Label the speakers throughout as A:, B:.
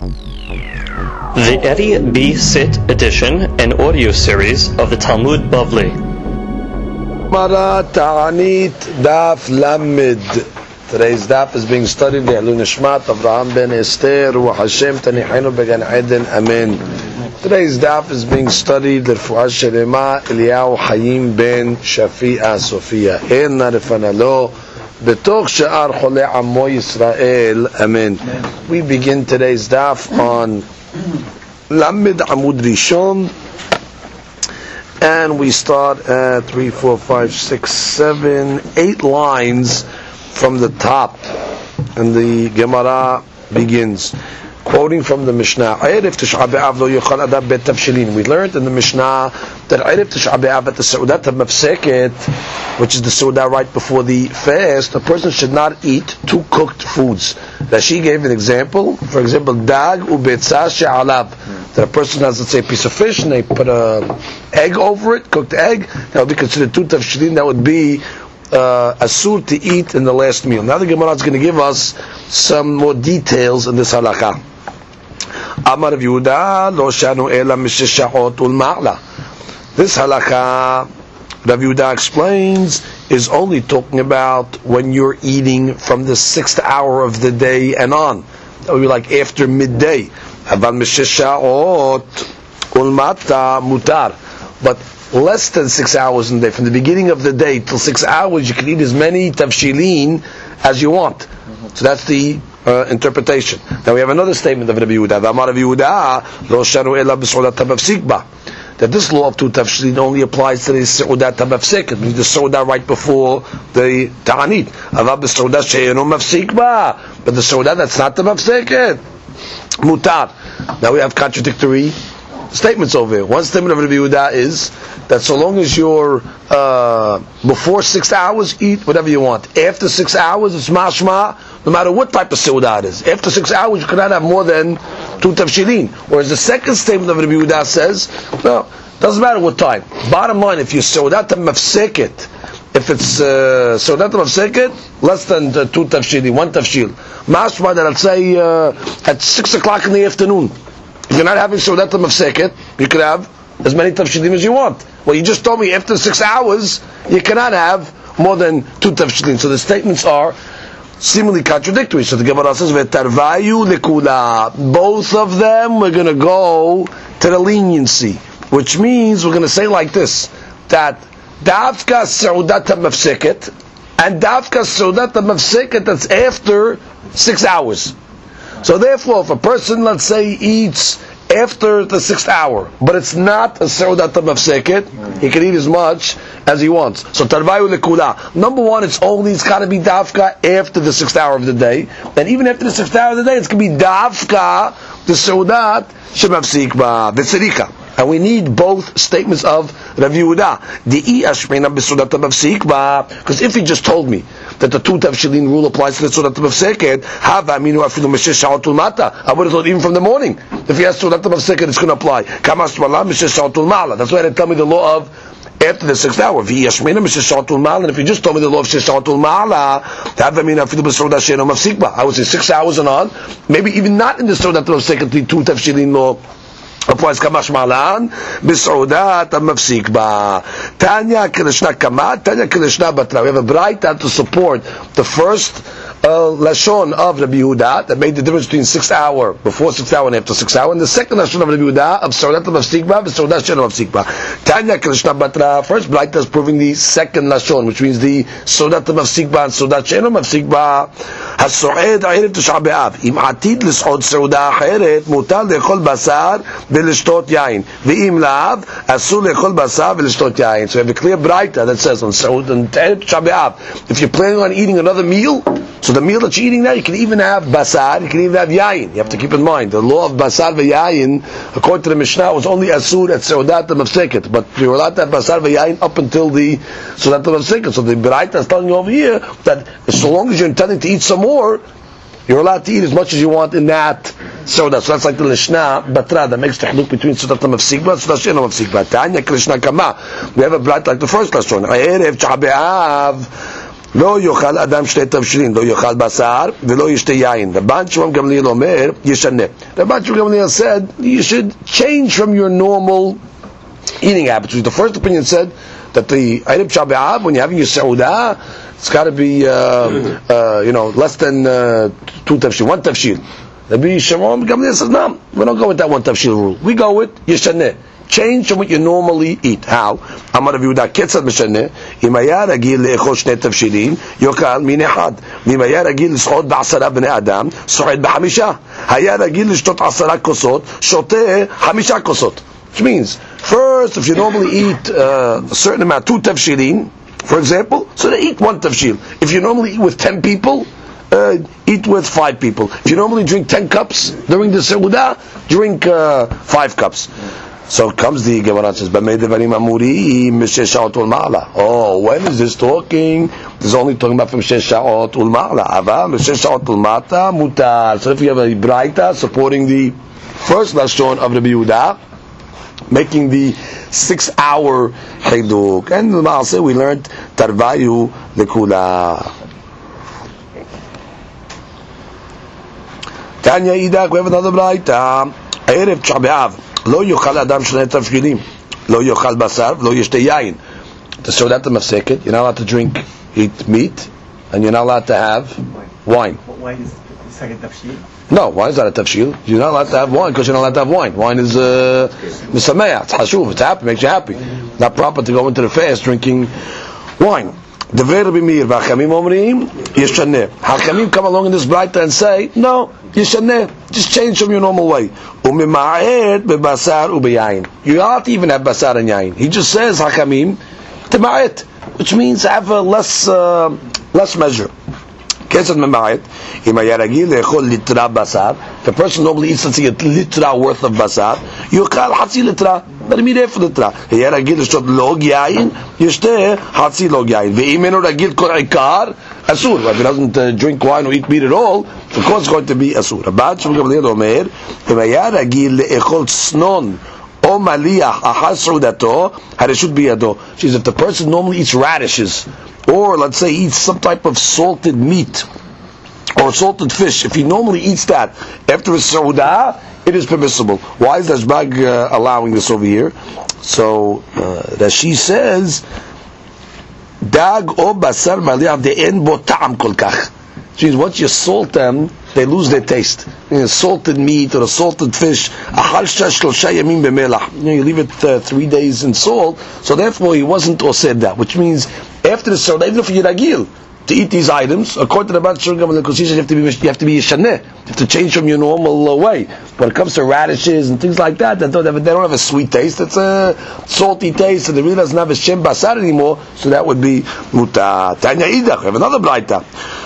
A: The Eddie B. Sit edition and audio series of the Talmud Bavli.
B: Mara Ta'anit Daf Lamed. Today's daf is being studied Le'ilui Nishmat Avraham ben Esther Ruach Hashem Tanihenu Began Eden Amen. Today's daf is being studied L'Refuah Shelema Eliyahu Hayim ben Shafi'a Sofia Enna Refanalo Betoch She'ar Cholei Amo Yisrael Amen. We begin today's daf on Lamed Amud Rishon, and we start at 3, 4, 5, 6, 7, 8 lines from the top, and the Gemara begins quoting from the Mishnah. We learned in the Mishnah that Erev Tisha B'Av at the Seudat HaMafseket, which is the Seudah right before the fast, a person should not eat two cooked foods. Rashi gave an example. For example, dag ubetzah she'alav. That a person has, let's say, a piece of fish and they put an egg over it, cooked egg, that would be considered two tafshilin. That would be asur to eat in the last meal. Now the Gemara is going to give us some more details in this halakha. Amar Rav Yehuda lo shanu ela mishesh sha'ot ulma'ala. This halakha, Rav Yehuda explains, is only talking about when you're eating from the 6th hour of the day and on. That would be like after midday. Aval mishesh sha'ot ulmata mutar. But less than 6 hours in the day, from the beginning of the day till 6 hours, you can eat as many tafshilin as you want. So that's the interpretation. Now we have another statement of Rabbi Yehuda. Amar Rabbi Yehuda lo shanu ela b'seudat hamafsik ba. That this law of two tafshilin only applies to the seudat hamafsik, means the seudah right before the ta'anit. Aval b'seudat she'eno mafsik ba, but the seudah that's not the mafseket mutar. Now we have contradictory statements over here. One statement of Rabbi Yehuda is that so long as you're before 6 hours, eat whatever you want. After 6 hours, it's mashma, no matter what type of seudah it is. After 6 hours, you cannot have more than two tafshilin. Whereas the second statement of Rabbi Yehuda says, no, doesn't matter what time. Bottom line, if you seudat mafseket, if it's seudat mafseket, less than two tafshilin, one tafshil. Mashma that I'll say at 6 o'clock in the afternoon. If you're not having seudat mafseket, you can have as many tafshilim as you want. Well, you just told me after 6 hours, you cannot have more than two tafshilim. So the statements are seemingly contradictory. So the Gemara says, "V'tarvayu lekula." Both of them, we're going to go to the leniency, which means we're going to say like this: that dafka seudat mafseket and dafka seudat mafseket that's after 6 hours. So therefore, if a person, let's say, eats after the 6th hour, but it's not a seudat mafseket, he can eat as much as he wants. So tarvayu lekula. Number one, it's got to be dafka after the 6th hour of the day, and even after the 6th hour of the day, it's going to be dafka the seudat shemafsik ba v'tzirika. And we need both statements of Rav Yehuda. Because if he just told me that the two tafshilin rule applies to the seudat mafseket, I would have thought even from the morning, if he has seudat mafseket, it's going to apply. That's why they tell me the law of after the 6th hour. And if you just told me the law of sheshatul ma'ala, I would say 6 hours and on, maybe even not in the seudat mafseket, the two tafshilin law applies kamash malan b'seudat mafsik ba. Tanya Krishna kama, Tanya Krishna batra. We have a braita to support the first lashon of Rabbi Yehuda that made the difference between 6th hour, before 6th hour and after 6th hour, and the second lashon of Rabbi Yehuda of seudat mafsik ba b'seudat she'eno mafsik ba. Tanya Krishna batra. First braita is proving the second lashon, which means the seudat mafsik ba and seudat she'eno mafsik ba. Hasoed erev Tisha B'Av im atid lis'od seuda acheret mutar le'echol basar v'lishtot yain v'im lav asur le'echol basar v'lishtot yain. So we have a clear braita that says on erev Tisha B'Av, if you're planning on eating another meal, so the meal that you're eating now, you can even have basar, you can even have yain. You have to keep in mind the law of basar v'yain, according to the Mishnah, was only asur at seudat mafseket, but you were allowed to have basar v'yain up until the seudat mafseket. So the braita is telling you over here that so long as you're intending to eat some more, you're allowed to eat as much as you want in that seudah. So that's like the Lishna Batra that makes the haluk between seudat mafsik ba and seudat she'eno mafsik ba. Tanya Krishna kama. We have a brat like the first lashon. Erev Tisha B'Av לא יאכל אדם שני תבשילים, לא יאכל בשר ולא ישתה יין. רבן שמעון גמליאל אומר, ישנה. Rabban Shimon Gamliel said, you should change from your normal eating habits. The first opinion said that the item Tisha B'Av, when you're having your Seudah, it's got to be, less than 2 tafshil, 1 tafshil. Rabbi Shimon Gamliel says, no, we don't go with that 1 tafshil rule. We go with yeshaneh. Change from what you normally eat. How? Amar Rabbi Yehuda ketzad mishaneh. Im haya ragil le'echol shnei tafshilin, yokal min echad. Im haya ragil l'shchot b'asara bnei adam, so'ed b'hamisha. Haya ragil l'shtot 10 kosot, shoteh 5 kosot. Which means, first, if you normally eat a certain amount, 2 tafshilin, for example, so they eat 1 tafshil. If you normally eat with 10 people, eat with 5 people. If you normally drink 10 cups during the Seudah, drink 5 cups. So comes the Gemara and says, oh, when is this talking? This is only talking about from Shesh Sha'ot Ulma'ala. Ava, Shesh Sha'ot Ulmata, Mutar. So if you have a Braita supporting the first Lashon of Rabbi Yehuda, making the 6-hour Chiduk. And the Ma'aseh we learned Tarvayu Lekula. Tanya Idak, we have another Braita. Erev Tisha B'Av. לא יאכל אדם שני תבשילים, לא יאכל בשר ולא ישתה יין. The Seudat Mafseket, you're not allowed to eat meat, and you're not allowed to have wine.
C: Wine is second tafshil?
B: No, wine is not a tafshil. You're not allowed to have wine because you're not allowed to have wine. Wine is misameya, it's hashuv, it's happy, makes you happy. Not proper to go into the fast drinking wine. Devei Rabbi Meir v'Hachamim omrim yeshaneh. Hachamim come along in this Braita and say, no, yeshaneh, just change from your normal way. Umima'ed bebasar ubeyayin. You don't even have basar and yayin. He just says Hachamim tema'ed, which means have a less measure. Kesed mema'ed. Im haya ragil le'echol litra basar. If a person normally eats, let's say, a litra worth of basar, yukal hatzi litra. Let him eat half litra. Haya ragil l'shtot log yayin, yishteh hatzi log yayin. Ve'im eno ragil kol ikar asur. If he doesn't drink wine or eat meat at all, of course it's going to be asur. Rabban Shimon Gamliel Omer, Im haya ragil le'echol snon o maliach achas seudato, hareshut biyado. She says, if the person normally eats radishes, or let's say eats some type of salted meat or salted fish, if he normally eats that after a Seudah, it is permissible. Why is Rashbag allowing this over here? So Rashi says, Dag o basar maliach de'en bo ta'am kol kach. Which means once you salt them, they lose their taste. Salted meat or a salted fish, you leave it 3 days in salt, so therefore he wasn't osed that, which means after the Seudah, even if you're ragil to eat these items, according to the Rabban Shimon Gamliel, you have to be yeshaneh, you have to change from your normal way. When it comes to radishes and things like that, they don't have a sweet taste, it's a salty taste, and it really doesn't have a shem basar anymore, so that would be mutar. Tanya idach, we have another Braita.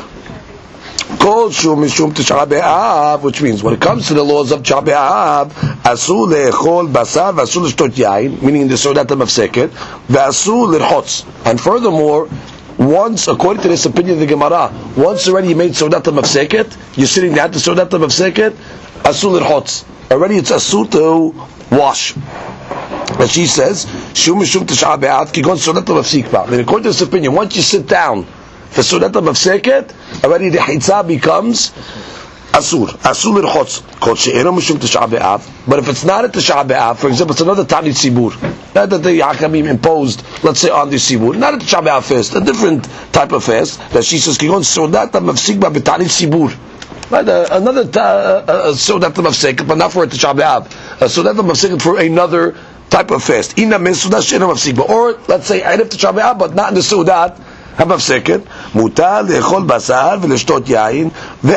B: Which means when it comes to the laws of Tisha B'Av, asur le'echol basar v'asur l'shtot yain, meaning in the Seudat Mafseket, v'asur l'rchotz. And furthermore, once, according to this opinion of the Gemara, once already you made Seudat Mafseket, you're sitting down to Seudat Mafseket, asur l'rchotz. Already it's asur to wash. But she says, shum mishum Tisha B'Av kigon Seudat Mafsikpa. Then according to this opinion, once you sit down for Seudat Mafseket, already the Hitzah becomes Asur l'rchotz. Called she'eno mishum Tisha B'Av. But if it's not a Tisha B'Av, for example, it's another Tanit Tzibur, not that the Hachamim imposed, let's say, on the Tzibur, not a Tisha B'Av fast, a different type of fast, that she says, Kigon Seudat Mafsikba b'Tanit Tzibur. Another Seudat Mafseket, but not for a Tisha B'Av. Seudat Mafseket for another type of fast. Ina min Seudat she'eno Mafsikba. Or, let's say, I have Tisha B'Av, but not in the Seudat המפסקת, מותר לאכול בשר ולשתות יין,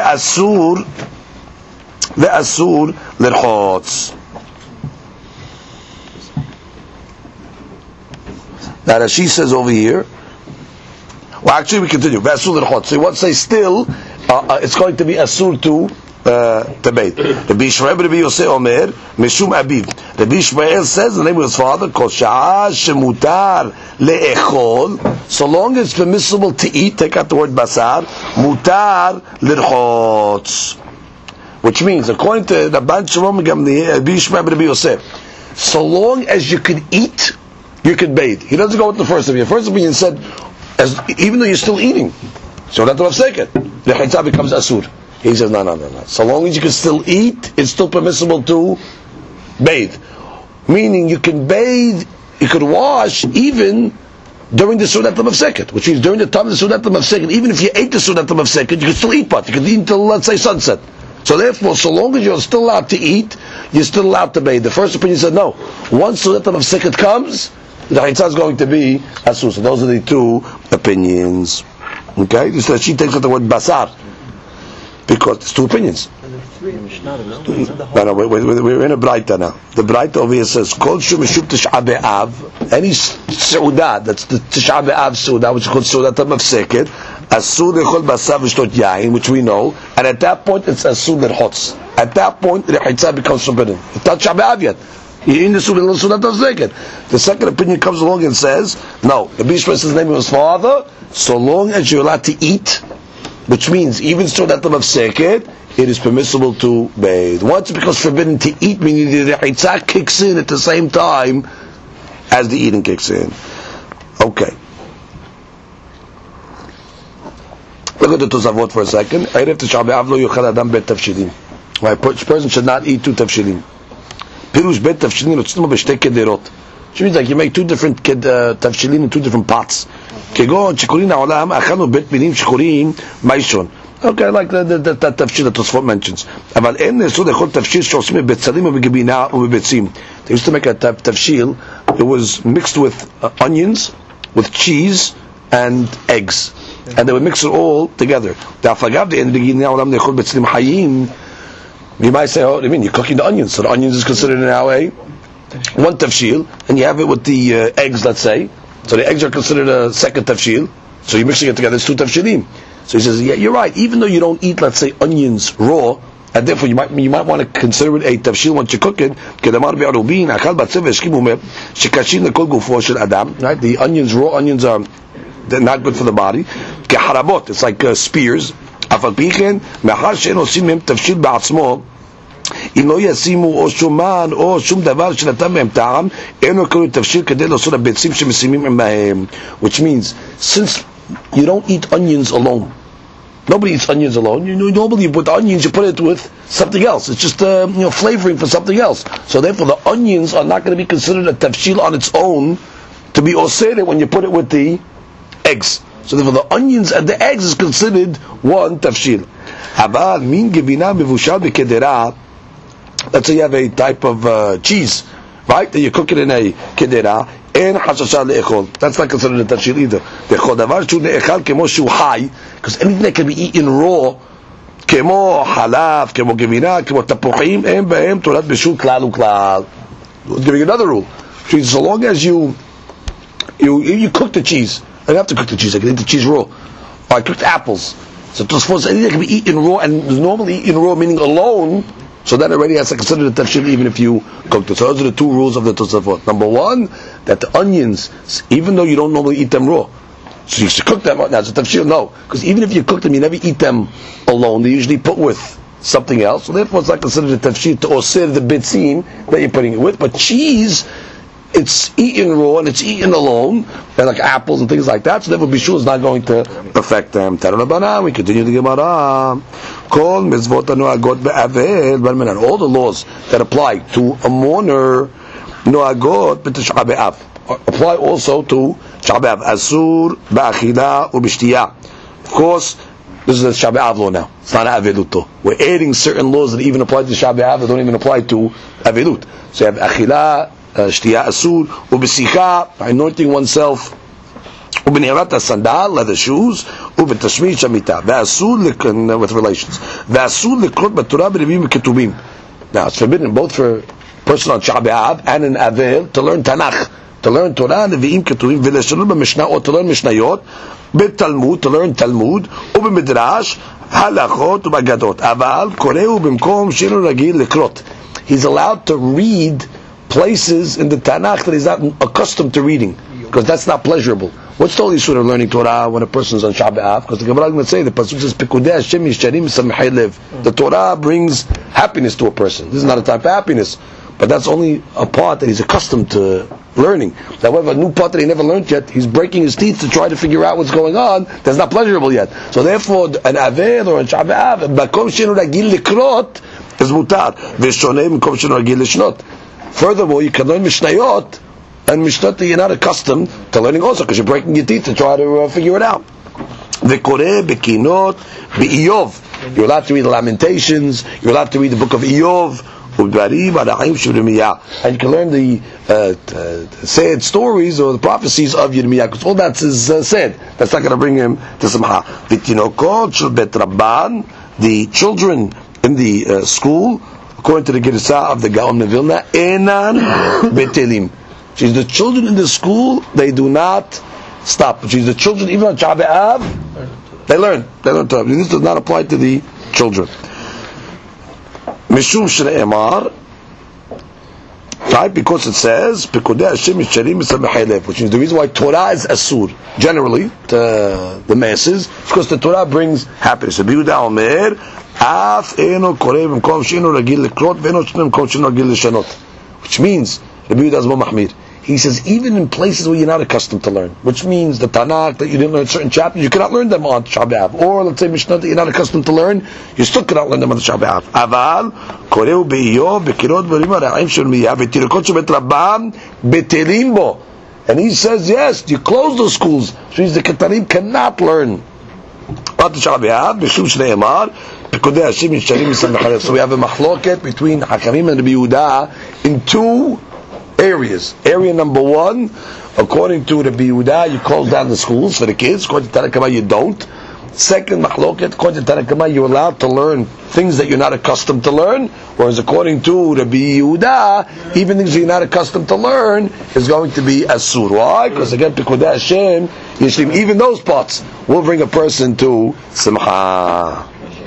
B: ואסור לרחוץ. Now Rashi says over here, well actually we continue, ואסור לרחוץ. So he wants to say still, it's going to be asur to debate. Rabbi Yishmael Rabbi Yosef Omer, Mishum Abiv. Rabbi Yishmael says the name of his father, Kol Sha'ah shemutar le'echol, so long as it's permissible to eat, take out the word basar, mutar l'rchotz. Which means, according to Rabban Shimon Gamliel, Rabbi Yishmael Rabbi Yosef, so long as you can eat, you can bathe. He doesn't go with the first opinion. The first opinion said, even though you're still eating. So that's what I'm the chaytzah becomes asur. He says, no. So long as you can still eat, it's still permissible to bathe. Meaning you can bathe, you could wash even during the Sudat HaMafseket, which means during the time of the Sudat HaMafseket, even if you ate the Sudat HaMafseket, you can still eat pot. You can eat until, let's say, sunset. So therefore, so long as you're still allowed to eat, you're still allowed to bathe. The first opinion said no. Once Sudat HaMafseket comes, the chaytzah is going to be asur. So those are the two opinions. Okay? So she takes out the word basar. Because it's two opinions. We're in a Braita now. The Braita over here says, Kol shu mishub Tish'a B'Av, any Seudah, that's the Tish'a B'Av Seudah, which is called Seudat HaMafseket, asur l'chol basar v'shtot yain, which we know, and at that point it's asur l'chotz. At that point, the chaytzah becomes forbidden. It's not Tish'a B'Av yet. You're in the Seudat HaMafseket. The second opinion comes along and says, no, the Bishra says the name of his father, so long as you're allowed to eat, which means even Seudat HaMafseket, it is permissible to bathe. Once it becomes forbidden to eat, meaning the chaytzah kicks in at the same time as the eating kicks in. Okay. Look at the Tosavot for a second. Erev Tisha B'Av lo yochel adam bet tafshilim. A person should not eat two tafshilim. Pirush bet tafshilim lotzim b'shtei kederot. Which means like you make two different tafshilim in two different pots. כגון שקוראים העולם אכלנו בית מינים שקוראים מיישון. Okay, like that tafshil that Tosfot mentions. אבל אין נאסור לאכול תפשיל שעושים בבצלים ובגבינה ובביצים. They used to make a tafshil. It was mixed with onions, with cheese, and eggs. And they would mix it all together. דאף אין בגינה העולם לאכול בצלים חיים. You might say, oh, I mean, you're cooking the onions. So the onions is considered now one tafshil, and you have it with the eggs, let's say. So the eggs are considered a second tafshil. So you're mixing it together, it's two tafshilim. So he says, yeah, you're right. Even though you don't eat, let's say, onions raw, and therefore you might want to consider it a tafshil once you cook it. Right? The onions, raw onions, they're not good for the body. It's like spears. אם לא ישימו או שומן או שום דבר שנתן בהם טעם, אינו קוראים תבשיל כדי לעשות הביצים שמשימים עמהם. Which means, since you don't eat onions alone, nobody eats onions alone. Normally with onions you put it with something else. It's just flavoring for something else. So therefore the onions are not going to be considered a tafshil on its own to be oseret when you put it with the eggs. So therefore the onions and the eggs is considered one tafshil. אבל מין גבינה מבושל בקדרה. Let's say you have a type of cheese, right? That you cook it in a kedera. En hashasha le'echol. That's not considered a tafshil either. Le'echol davar shu le'echal kemo shu hai, because anything that can be eaten raw, kemo halav, kemo gevina, kemo tapuchim, en behem torat b'shul klal uklal. We'll give you another rule. So long as you cook the cheese, I don't have to cook the cheese. I can eat the cheese raw. Or I cooked apples. So suppose anything that can be eaten raw, and normally eaten raw meaning alone. So that already has to consider the tafshil even if you cooked it. So those are the two rules of the Tosafot. Number one, that the onions, even though you don't normally eat them raw, so you should cook them. Now it's a tafshil, no, because even if you cook them, you never eat them alone. They usually put with something else. So therefore, it's not considered a tafshil to osir the bitzim that you're putting it with. But cheese, it's eaten raw and it's eaten alone, and like apples and things like that. So therefore, bishul is not going to affect them. We continue the Gemara. All the laws that apply to a mourner apply also to Tisha B'Av. Asur ba'achila u'b'shtiyah. Of course, this is a Tisha B'Av law now. It's not Avelut. We're adding certain laws that even apply to Tisha B'Av that don't even apply to Avelut. So you have achila, shtiyah asur, u'b'sicha, anointing oneself, ובנעירת הסנדל, leather shoes, ובתשמיד שמיטה, ואסור with relations, ואסור לקרות בתורה ברבים וכתובים. Now it's forbidden both for a person on Tisha B'Av and an Avel to learn Tanakh, to learn Torah, נביאים כתובים, ולשנות במשנה, או to learn משניות, בתלמוד, to learn תלמוד, ובמדרש, הלכות ובגדות. אבל קוראו במקום שאינו רגיל לקרות. He's allowed to read places in the Tanakh that he's not accustomed to reading, because that's not pleasurable. What's the only issue of learning Torah when a person's on Tisha B'Av? Because the Gemara is going to say the pasuk says Pikudei Hashem Yisharim Samechei Lev. The Torah brings happiness to a person. This is not a time for happiness. but that's only a part that he's accustomed to learning. However, a new part that he never learned yet, he's breaking his teeth to try to figure out what's going on, that's not pleasurable yet. So therefore, an Aved or a Tisha B'Av, Makom She'enu Ragil Likrot, is mutar. V'shonei Makom She'enu Ragil Lishnot. Furthermore, you can learn Mishnayot, and Mishnayot that you're not accustomed to learning also, because you're breaking your teeth to try to figure it out. V'koreh Bekinot Be'iyov. You're allowed to read the Lamentations, you're allowed to read the book of Iyov, and you can learn the sad stories or the prophecies of Yirmiyah, because all that is sad. That's not going to bring him to Simcha. The children in the school, according to the Gersa of the Gaon of Vilna, Enan Betelim. She's the children in the school, they do not stop. She's the children, even on Tisha B'Av, they learn Torah. This does not apply to the children. Mishum Shne'emar, right? Because it says, Pekudei Hashem Yisharim Misamechei Lev, which is the reason why Torah is asur, generally, to the masses, because the Torah brings happiness. Rabbi Yehuda Omer, Af Eno Koreh B'mkom She'eno Ragil Likrot V'eno Shne'em B'mkom She'eno Ragil Lishanot, which means, Rabbi Yehuda is more mahmir. He says, even in places where you're not accustomed to learn, which means the Tanakh, that you didn't learn certain chapters, you cannot learn them on Tisha B'Av. Or, let's say, Mishnah that you're not accustomed to learn, you still cannot learn them on Tisha B'Av. Aval, Koreu Be'iyov, Bekirot V'rima Ra'im Shel Miyah, V'tirikot Shebet Rabbam, Betelim Bo. And he says, yes, you close those schools, which means the Ketanim cannot learn. On Tisha B'Av, B'shum Shne'emar, Pekudei Hashem Yisharim Misamechei Lev. So we have a machloket between Hakamim and Rabbi Yehuda in two areas. Area number one, according to Rabbi Yehuda, you close down the schools for the kids. According to Tanakh you don't. Second machloket, according to Tanakh you're allowed to learn things that you're not accustomed to learn, whereas according to Rabbi Yehuda, even things you're not accustomed to learn is going to be asur. Why? Because again, Pekudei Hashem Yishlim, even those parts will bring a person to Simcha.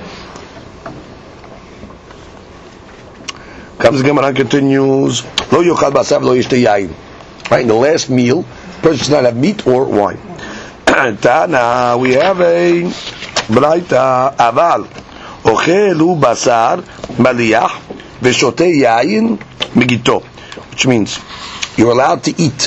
B: Comes the Gemara and continues. Lo yochal basar lo yishteh yain. Right, in the last meal, the person should not have meat or wine. Tana, we have a braita aval ochelu basar maliach v'shoteh yain migito, which means you're allowed to eat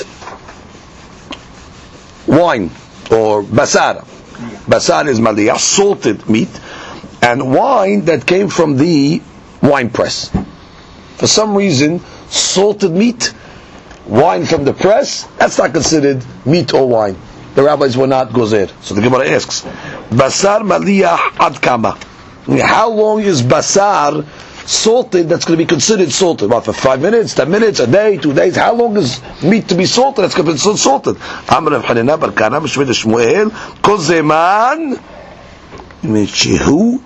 B: wine or basar. Basar is maliach, salted meat, and wine that came from the wine press. For some reason, salted meat, wine from the press, that's not considered meat or wine. The rabbis were not gozer. So the Gemara asks, Basar maliyah ad kama. How long is basar salted that's going to be considered salted? Well, for 5 minutes, 10 minutes, a day, 2 days? How long is meat to be salted that's going to be salted? Amar Rav Hanina bar Kana b'shved Shmuel, kol zeman shehu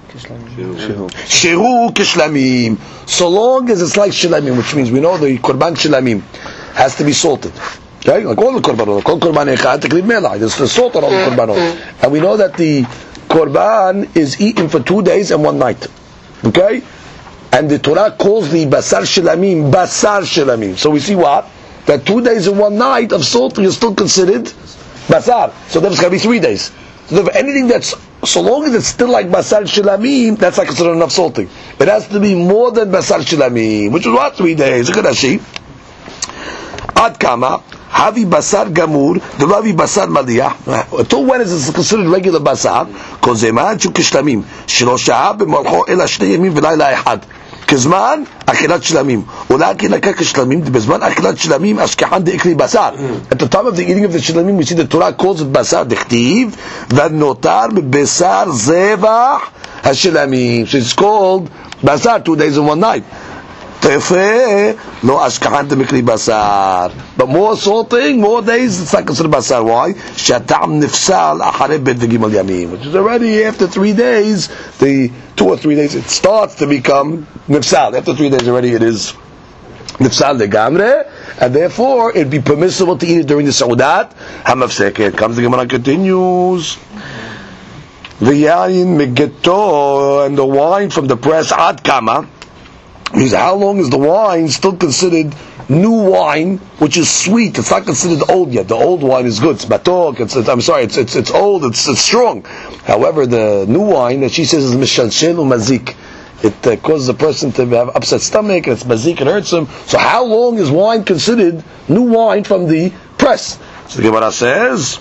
B: kishlamim. So long as it's like shlamim, which means we know the korban shlamim has to be salted. Okay, like all the korbanot, kol korban echad tekriv melach. There's the salt on all the korbanot, and we know that the korban is eaten for 2 days and 1 night. Okay, and the Torah calls the basar shlamim. So we see what, that 2 days and 1 night of salting is still considered basar. So there's going to be 3 days. So if anything that's, so long as it's still like basar shilamim, that's not considered enough salting. It has to be more than basar shilamim, which is what, 3 days. Look at that sheet. Ad kama havi basar gamur, the havi basar maliyah. Until when is it considered regular basar? Because zeman shu kishlamim shelo sha'a b'molcho ela shnei yamim v'layla echad. כזמן אכילת שלמים, אולי אכילת כשלמים, בזמן אכילת שלמים אשכחן דאקלי בשר. At the time of the eating of the shlamim, we see the Torah calls it basar, דכתיב, ונותר בבשר זבח השלמים. So it's called basar, 2 days and 1 night. תפה, לא אשכחן דאקלי בשר. But more salting, more days, it's not considered basar. Why? שהטעם נפסל אחרי בית וגימל ימים. Which is already after 3 days, the 2 or 3 days, it starts to become nifsal. After 3 days already it is nifsal legamre, and therefore it'd be permissible to eat it during the Saudat Hamafseket. Comes the Gemara, continues. V'yayin megeto, and the wine from the press ad kama, means how long is the wine still considered new wine, which is sweet? It's not considered old yet. The old wine is good. It's batok. It's old. It's strong. However, the new wine that she says is mishalshel umazik, it causes a person to have upset stomach, and it's mazik, and hurts him. So how long is wine considered new wine from the press? So the Gemara says,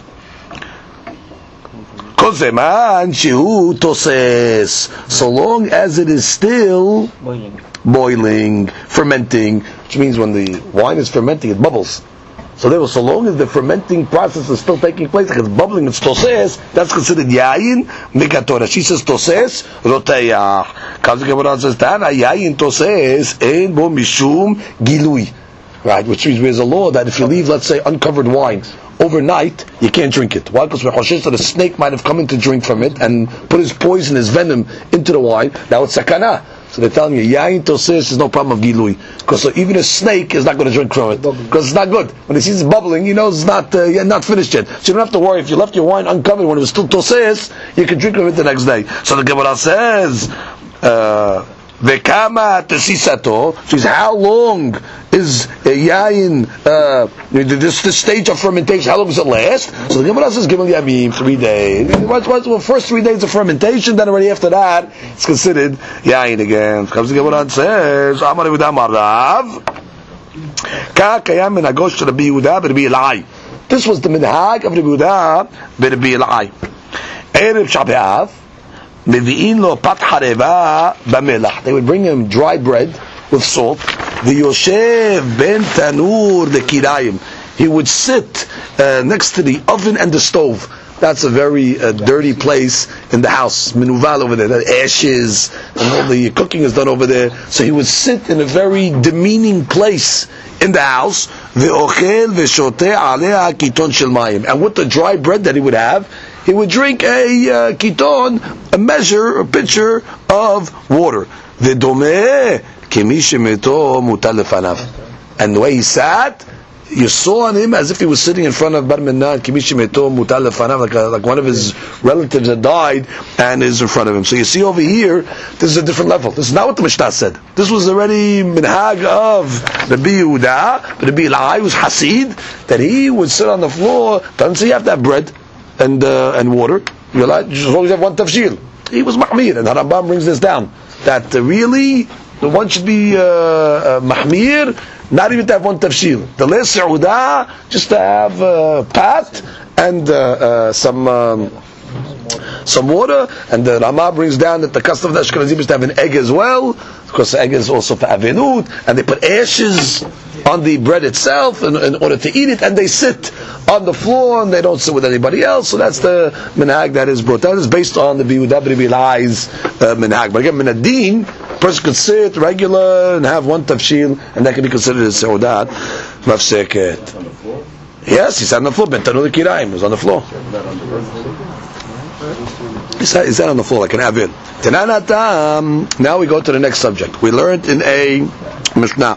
B: so long as it is still boiling, fermenting, which means when the wine is fermenting, it bubbles. So long as the fermenting process is still taking place, like it's bubbling, it's toses, that's considered yayin mikatora. She says toses roteyah. Kazi Gemara says tana yayin toses ein bo mishum gilui. Right, which means there's a law that if you leave, let's say, uncovered wine overnight, you can't drink it. Why? Because the snake might have come in to drink from it and put his poison, his venom into the wine. Now it's sakana. So they're telling you, yayin toses is no problem of gilui, because so even a snake is not going to drink from it, because it's not good. When he sees it bubbling, he knows it's not finished yet. So you don't have to worry. If you left your wine uncovered when it was still toses, you can drink from it the next day. So the Gemara says, Vekama tesisato. Says how long is yayin? This stage of fermentation. How long does it last? So the Gemara says, "Gimel yamim, 3 days." Well, first 3 days of fermentation. Then already after that, it's considered yayin again. Comes the Gemara and says, "Amar Yehuda Amar Rav, ka kayam minagosh Rabbi Yehuda b'Rabbi Elai." This was the minhag of Rabbi Yehuda b'Rabbi Elai. Erev Shabbat. They would bring him dry bread with salt. The Yoshev ben Tanur the Kirayim. He would sit next to the oven and the stove. That's a very dirty place in the house. Minuval over there. The ashes and all the cooking is done over there. So he would sit in a very demeaning place in the house. And with the dry bread that he would have, he would drink a kiton, a measure, a pitcher of water. And the way he sat, you saw on him as if he was sitting in front of Bar Minan, like one of his relatives had died and is in front of him. So you see over here, this is a different level. This is not what the Mishnah said. This was already minhag of Rabbi Yehuda, Rabbi Elai, who's Hasid, that he would sit on the floor. Doesn't say you have to have bread and water. You're allowed, just as long as you have one tafshil. He was mahmir, and Harambam brings this down, that really the one should be mahmir, not even to have one tafshil. The less seudah, just to have pat and some water. And the Rama brings down that the custom of the Ashkenazim is to have an egg as well, because the egg is also for avenut, and they put ashes on the bread itself in order to eat it, and they sit on the floor and they don't sit with anybody else. So that's the minhag that is brought down. It's based on the Yehuda B'Rabbi Elai's minhag. But again, minadin, a person could sit regular and have one tafshil, and that can be considered as seudat mafseket. Yes, he sat on the floor. Ben Tanur Kirayim was on the floor. He sat on the floor like an avil. Now we go to the next subject. We learned in a Mishnah.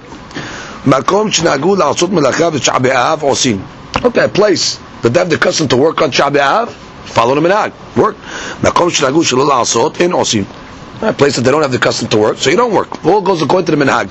B: Okay, a place that they have the custom to work on Tisha B'Av, follow the minhag, work. A place that they don't have the custom to work, so you don't work. All goes according to the minhag.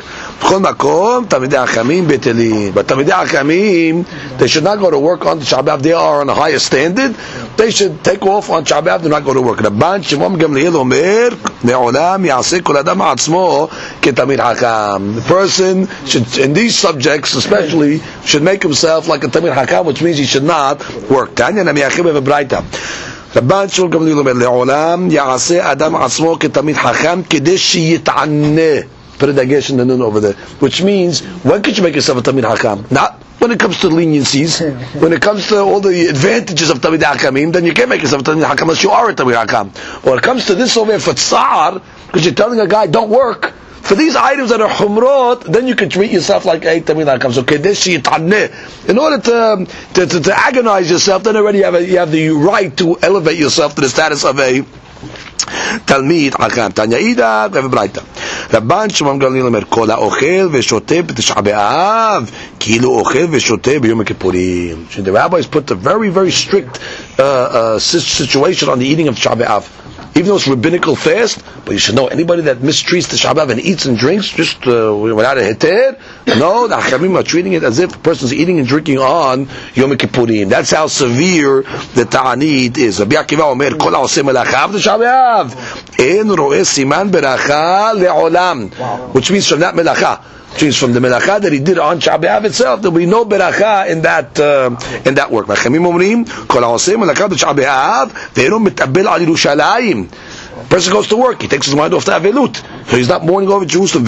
B: But Talmidei Hakamim, they should not go to work on Tisha B'Av. They are on a higher standard. They should take off on Tisha B'Av. Do not go to work. Rabban Shimon Gamliel Omer, Me'olam Ya'aseh Kol Adam Atzmo Ketamid Hakam. The person should, in these subjects especially, should make himself like a Tamid Hakam, which means he should not work. Tanya Namiyachim Evabraita. Rabban Shimon Gamliel Omer, Le'olam Ya'aseh Adam Atzmo Ketamid Hakam Kedesh Yit'aneh. Put a dagesh in the nun over there, which means when could you make yourself a Tamid Hakam? Not when it comes to leniencies. When it comes to all the advantages of Tamid Hakamim, then you can't make yourself a Tamid Hakam unless you are a Tamid Hakam. Or it comes to this over here for tsar, because you're telling a guy don't work for these items that are humrot, then you can treat yourself like a Tamid Hakam. So kedesh yit'aneh. In order to agonize yourself, then already you have the right to elevate yourself to the status of a Talmid Hakam. Tanya Ida Braita. Rabban Shimon Gamliel Omer Kol ha'ochel ve'shoteh b'Tisha B'Av kilu ochel ve'shoteh b'Yom Kippurim. The rabbis put a very, very strict situation on the eating of Tisha B'Av. even though it's rabbinical fast, but you should know anybody that mistreats the Shabbat and eats and drinks just without a heter, no, the Hachamim are treating it as if a person's eating and drinking on Yom Kippurim. That's how severe the ta'anit is. Rabbi Akiva Omer, Kol ha'oseh melacha b'Shabbat en ro'eh siman beracha le'olam, which means from that melacha, which means from the melacha that he did on Shabbat itself, there will be no beracha in that work. Hachamim omrim, Kol ha'oseh melacha b'Shabbat ve'eno mitabel al Yerushalayim. Person goes to work, he takes his mind off the Avelut, so he's not mourning over Jerusalem.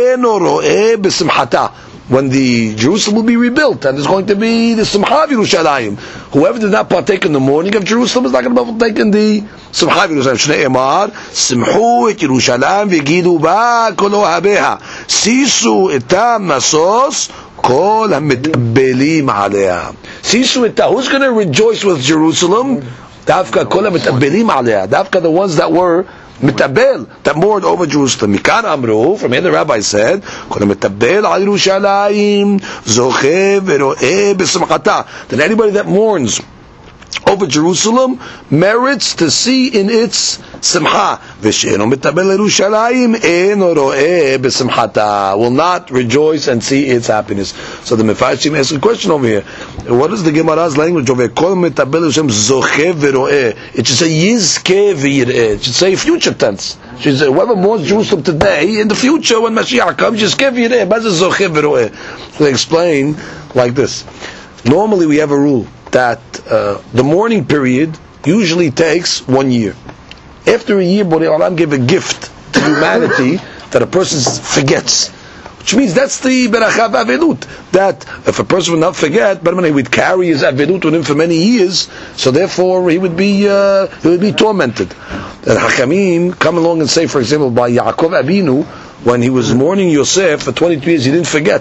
B: When the Jerusalem will be rebuilt, and there's going to be the Simcha of Yerushalayim. Whoever did not partake in the mourning of Jerusalem is not going to partake in the Simcha of Yerushalayim. Shnei Emar, Simchu et Yerushalayim v'gidu ba kol ohabeha, sisu etam masos kol hamitbelim aleha. Sisu etam, who's going to rejoice with Jerusalem? Dafka kol hamitbelim aleha. Dafka the ones that were mitabel, that mourned over Jerusalem. Mikan amru, from here the rabbi said, kol mitabel al Yerushalayim zoche vero'eh b'simchata. That anybody that mourns over Jerusalem merits to see in its simcha. V'she'eno mitabel Yerushalayim eno ro'eh b'simchata, will not rejoice and see its happiness. So the Mefarshim asks a question over here. What is the Gemara's language over here? Kol mitabel Yerushalayim zoche vero'eh. It should say yizke v'yir'eh. It should say future tense. It should say whoever mourns Jerusalem today, in the future when Mashiach comes, yizke v'yir'eh. But it's zoche vero'eh. So they explain like this. Normally we have a rule that the mourning period usually takes 1 year. After a year, Borei Olam gave a gift to humanity that a person forgets, which means that's the beracha v'avelut. That if a person would not forget, but he would carry his avelut with him for many years, so therefore he would be tormented. And Hachamim come along and say, for example, by Yaakov Abinu, when he was mourning Yosef for 22 years, he didn't forget.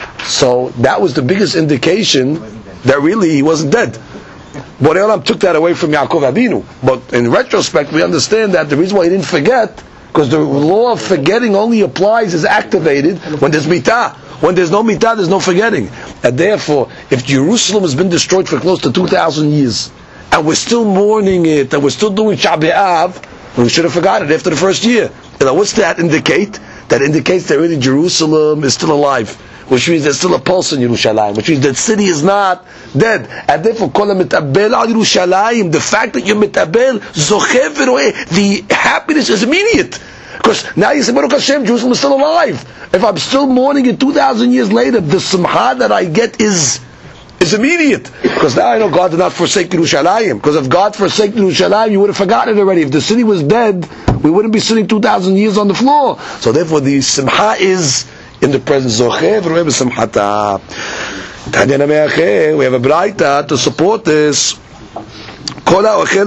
B: So that was the biggest indication that really he wasn't dead. Borei Olam took that away from Yaakov Abinu. But in retrospect, we understand that the reason why he didn't forget, because the law of forgetting only applies, is activated when there's mitah. When there's no mitah, there's no forgetting. And therefore, if Jerusalem has been destroyed for close to 2,000 years, and we're still mourning it, and we're still doing Shabbat, we should have forgotten it after the first year. And what's that indicate? That indicates that really Jerusalem is still alive, which means there's still a pulse in Yerushalayim, which means that city is not dead. And therefore, kol mitabel al Yerushalayim, the fact that you're mitabel, zoche vero'eh, the happiness is immediate. Because now you say, Baruch Hashem, Jerusalem is still alive. If I'm still mourning it 2,000 years later, the simcha that I get is immediate. Because now I know God did not forsake Yerushalayim. Because if God forsaken Yerushalayim, you would have forgotten it already. If the city was dead, we wouldn't be sitting 2,000 years on the floor. So therefore, the simcha is in the present. Zoche v'ro'eh b'simchata. We have a braita to support this. Anybody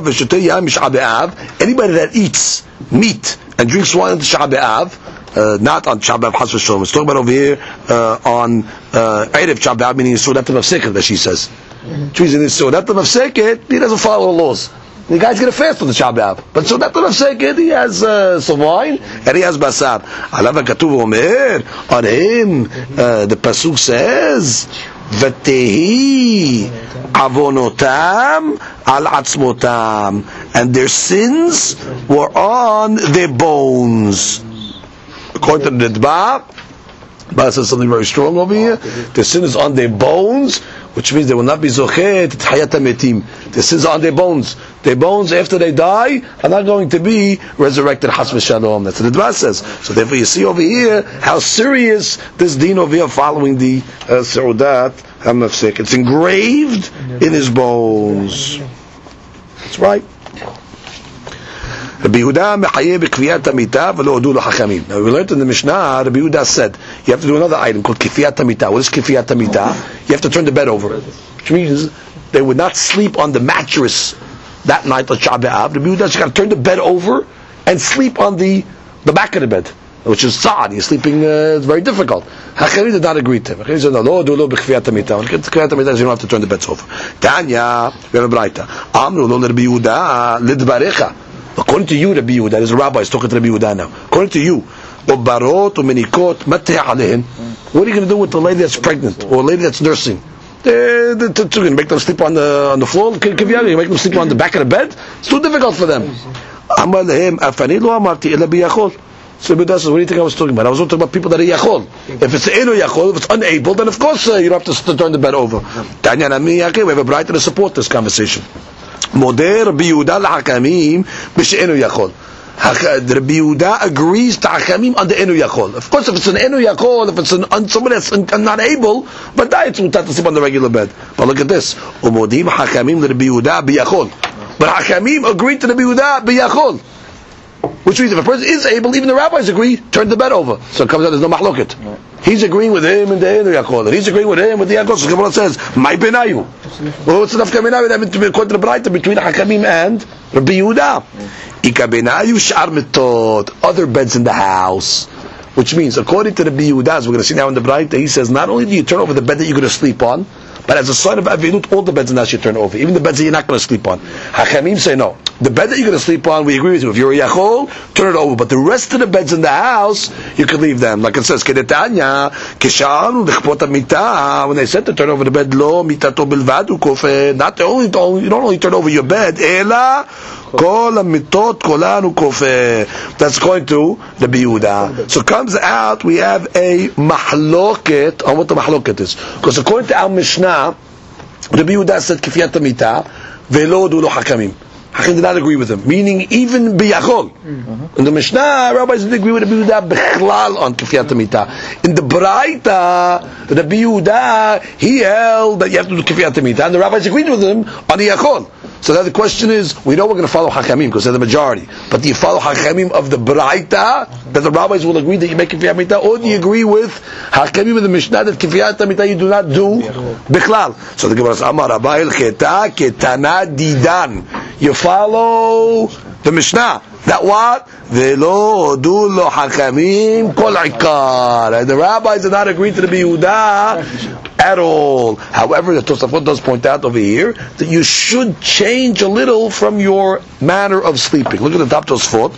B: that eats meat and drinks wine on Tisha B'Av, not on Tisha B'Av, Chas v'Sholom. It's talking about over here on Erev Tisha B'Av, meaning Sudat HaMafseket, that she says. Which means in Sudat HaMafseket, he doesn't follow the laws. The guy's going to fast on the Tisha B'Av. But Sudat HaMafseket, he has some wine and he has basar. Alav HaKatuv Omer, on him, the Pasuk says, V'tehi avonotam al atzmotam, and their sins were on their bones. According to the Dba says something very strong over here. The sin is on their bones, which means they will not be zochet hayat hametim. The sins are on their bones. Their bones, after they die, are not going to be resurrected. Has v'shalom. That's what the Dba says. So therefore, you see over here how serious this deen over here following the Seudat HaMafsek. It's engraved in his bones. That's right. Rabbi Yehuda mechayeh b'kviyat hamita v'lo odu l'chachamim. Now we learned in the Mishnah, Rabbi Yehuda said, you have to do another item called kifiyat hamita. What is kifiyat hamita? You have to turn the bed over. Which means they would not sleep on the mattress that night on Tisha B'Av. Rabbi Yehuda, you got to turn the bed over and sleep on the back of the bed, which is tzad. You're sleeping, it's very difficult. Hachamim did not agree to him. Hachamim said, no, lo b'kfiyat hamita. When you get to kfiyat hamita, you don't have to turn the beds over. Tanya, we have a braita. Amru lo Rabbi Yehuda lidbarecha. According to you, Rabbi Yehuda, there's a rabbi is talking to Rabbi Yehuda now. According to you, ubarot umenikot mateh alehen. What are you going to do with the lady that's pregnant or a lady that's nursing? You're going to make them sleep on the floor. You make them sleep on the back of the bed. It's too difficult for them. Amar lehem afani lo amarti ela biyachol. So what do you think I was talking about? I was talking about people that are yachol. If it's eno yachol, if it's unable, then of course you don't have to turn the bed over. Tanya nami yake, we have a bright to support this conversation. Moder Rabbi Yehuda l'hakamim b'she'enu yachol. Rabbi Yehuda agrees to hakamim on the enu yachol. Of course, if it's an enu yachol, if it's someone that's not able, but it's mutar to sleep on the regular bed. But look at this. Umodim hakamim Rabbi Yehuda b'yachol. But hakamim agreed to Rabbi Yehuda b'yachol. Which means if a person is able, even the rabbis agree, turn the bed over. So it comes out there's no mahloket. He's agreeing with him and the enu yachol, and he's agreeing with him with the yachol. So the Gemara says, "My benayu." Well, what's enough kaminayu? That means according to the Braita between hakamim and Rabbi Yehuda. Ika benayu shar mitot, other beds in the house. Which means, according to the Rabbi Yehuda, as we're going to see now in the Braita, he says not only do you turn over the bed that you're going to sleep on, but as a sign of avilut, all the beds in the house you turn over, even the beds that you're not going to sleep on. Hakamim say no. The bed that you're going to sleep on, we agree with you. If you're a yachol, turn it over. But the rest of the beds in the house, you can leave them. Like it says, Kedetanya, Kishanu, Dechpot Mita. When they said to turn over the bed, Lo, Mitato Bilvadu Kofe. Not only, you don't only turn over your bed, Ela, Kol Mitot Kolanu Kofe. That's going to the Biyuda. So comes out, we have a mahloket on what the mahloket is. Because according to our Mishnah, the Biyuda said, Kifiyat Mita, Velo Dulo Hakamim. Hakim did not agree with him, meaning even biyachol. In the Mishnah, rabbis didn't agree with Rabbi Yehuda bichlal on kifiyat hamita. In the Braita, Rabbi Yehuda, he held that you have to do kifiyat hamita, and the rabbis agreed with him on the yachol. So now the question is, we know we're going to follow Hakamim because they're the majority, but do you follow Hakamim of the Braita that the rabbis will agree that you make kifiyat hamita, or do you agree with Hakamim of the Mishnah that kifiyat hamita you do not do bichlal? So the Gemara says, Amar Abayil cheta ketana didan. You follow the Mishnah. That what? Velo dulo hakamim kol ikar. The rabbis did not agree to the Biyuda at all. However, the Tosafot does point out over here that you should change a little from your manner of sleeping. Look at the top Tosafot.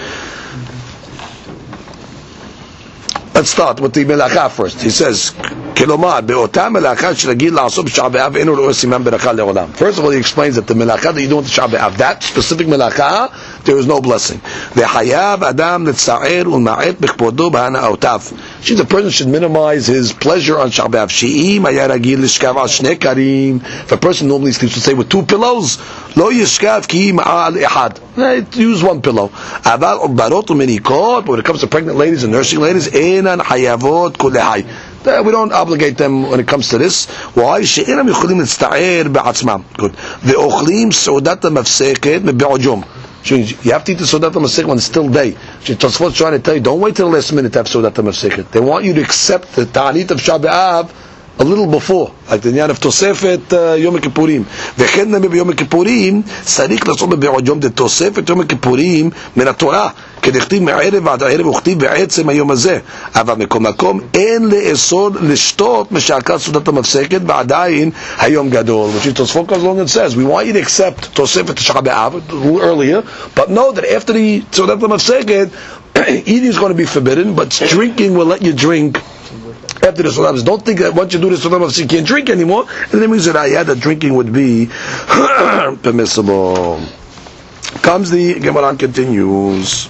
B: Let's start with the melacha first. He says, "Kilomar be'otam melacha shlagil la'asub b'sha'ah be'av enu ro'eh siman beracha le'olam." First of all, he explains that the melacha that you do with the Sha'ah be'av, that specific melacha, there is no blessing. Ve'hayav adam letza'er u'ma'et b'chpodo b'hana'otav. The person should minimize his pleasure on Sha'ah be'av. She'im haya ragil lishkav al shnei karim. If a person normally sleeps, let's say, with 2 pillows, lo yishkav ki ma'al ehad. Use 1 pillow. Aval u'barot u'menikot. But when it comes to pregnant ladies and nursing ladies, einan hayavot kulehai. We don't obligate them when it comes to this. Why? שאינם יכולים להצטער בעצמם. Good. ואוכלים סעודת המפסקת מבעוג'ום. You have to eat the Seudat HaMasechet when it's still day. Tosafot trying to tell you, don't wait till the last minute to have Seudat HaMasechet. They want you to accept the Ta'anit of Shah B'Av a little before, like the Nyan of Tosefet Yom Kippurim. וכן נמי ביום הכיפורים, צריך לעשות בבעוג'ום דתוספת יום הכיפורים מן התורה. כדכתיב מערב ועד הערב וכתיב בעצם היום הזה. אבל מקום אין לאסור לשתות משעקת סעודת המפסקת ועדיין היום גדול. Which is Tosafot goes along and says, we want you to accept Tosefet Shah B'Av a little earlier, but know that after the Seudat HaMafseket, eating is going to be forbidden, but drinking will let you drink after the Seudat. Don't think that once you do the Seudat you can't drink anymore, and that means that drinking would be permissible. Comes the Gemara continues.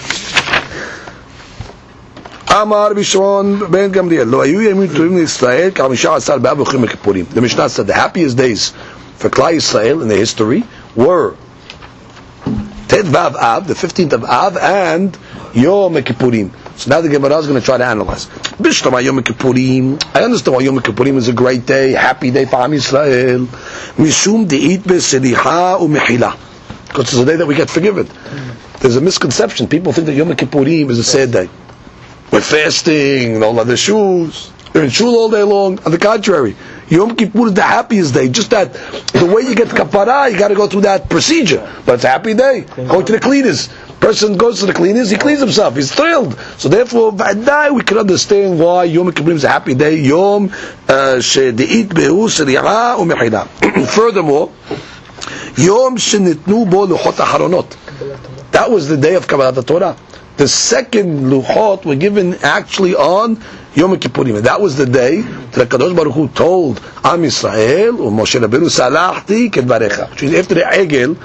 B: Amar Bishon ben Gamliel lo ayu yamim tovim Yisrael ka15 b'av v'chim kippurim. The Mishnah said the happiest days for Klal Yisrael in the history were Tet Vav Av, the 15th of Av, and Yom Kippurim. So now the Gemara is going to try to analyze. Bishlama Yom Kippurim. I understand why Yom Kippurim is a great day, happy day for Am Yisrael. Mishum de'it be'seliha u'mechila. Because it's a day that we get forgiven. There's a misconception. People think that Yom Kippurim is a sad day. We're fasting, no leather shoes, you're in shul all day long. On the contrary, Yom Kippur is the happiest day. Just that, the way you get kapara, you got to go through that procedure. But it's a happy day. Go to the cleaners. Person goes to the cleaners, he cleans himself. He's thrilled. So therefore, we can understand why Yom Kippur is a happy day. Yom she'de'it behu seri'ah u'mechila. Furthermore, Yom she'nitnu bo luchot acharonot. That was the day of Kabbalat Torah. The second luchot were given actually on Yom Kippurim. And that was the day that Kadosh Baruch Hu told Am Yisrael, Moshe Rabbeinu, Salachti kedvarecha. Which means after the Egel,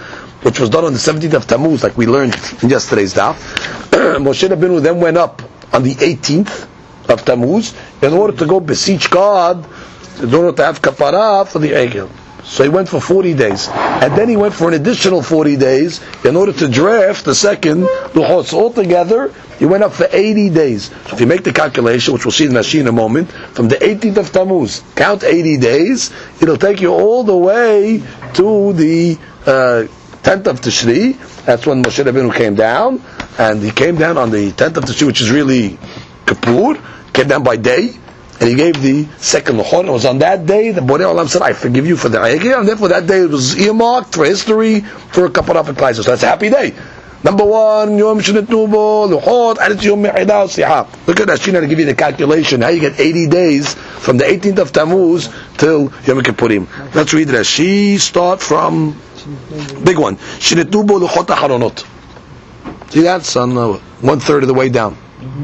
B: which was done on the 17th of Tammuz, like we learned in yesterday's daf, Moshe Rabbeinu then went up on the 18th of Tammuz in order to go beseech God, in order to have kapara for the egel. So he went for 40 days. And then he went for an additional 40 days in order to draft the second luchot. So altogether, he went up for 80 days. So if you make the calculation, which we'll see in Rashi in a moment, from the 18th of Tammuz, count 80 days, it'll take you all the way to the 10th of Tishri. That's when Moshe Rabbeinu came down. And he came down on the 10th of Tishri, which is really Kippur. Came down by day. And he gave the second luchot. It was on that day that Borei Olam said, I forgive you for the egel. And therefore that day it was earmarked for history for a kapara for Klai. So that's a happy day. Number one, Yom Shenitnu Bo, luchot, and it's Yom Me'idah Siha. Look at that, Shina, to give you the calculation. How you get 80 days from the 18th of Tammuz till Yom Kippurim. Let's read Rashi. Start from big one. Shenitnu Bo luchot acharonot. See that's on 1/3 of the way down.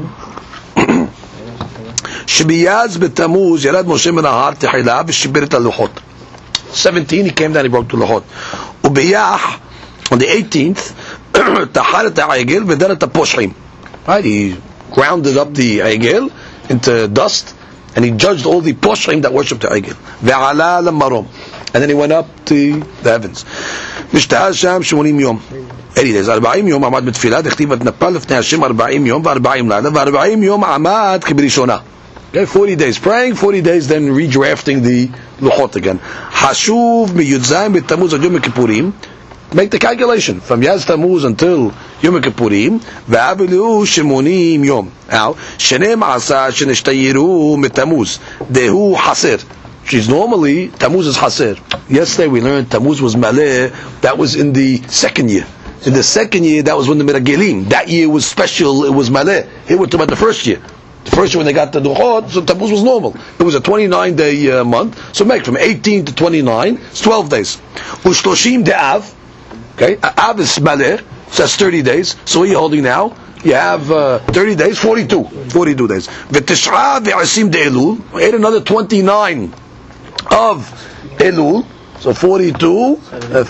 B: Shibiyaz b'Tammuz Yarad Moshe min ha'ar tehila v'shibir et haluchot. 17 he came down, he broke the luchot. Ubiyah on the 18th tahar et ha'egel v'dan et haposhchim. Right, he grounded up the egel into dust and he judged all the poshchim that worshipped the egel. Ve'ala l'marom, and then he went up to the heavens. Nishtahaz sham 80 yom. 80 days. 40 יום עמד בתפילה, דכתיב ותנפל לפני השם 40 יום ו40 לילה, ו40 יום עמד כבראשונה. Okay, 40 days praying, 40 days then redrafting the luchot again. Hashuv miyudzayim b'Tammuz ad Yom Kippurim. Make the calculation from Yaz Tammuz until Yom Kippurim. Ve'avilu shemonim yom. Now, shenem asa sheneshtayiru mitamuz. Dehu haser. She's normally Tammuz is haser. Yesterday we learned Tammuz was maleh. That was in the second year. In the second year, that was when the Meragelim. That year was special. It was maleh. Here we're talking about the first year. The first year when they got the luchot, so Tammuz was normal. It was a 29-day month. So make from 18 to 29, it's 12 days. Ushloshim de Av. Okay, Av is maleh. So that's 30 days. So what are you holding now? You have 30 days, 42 days. V'tish'a ve'asim de Elul. We ate another 29 of Elul. So 42,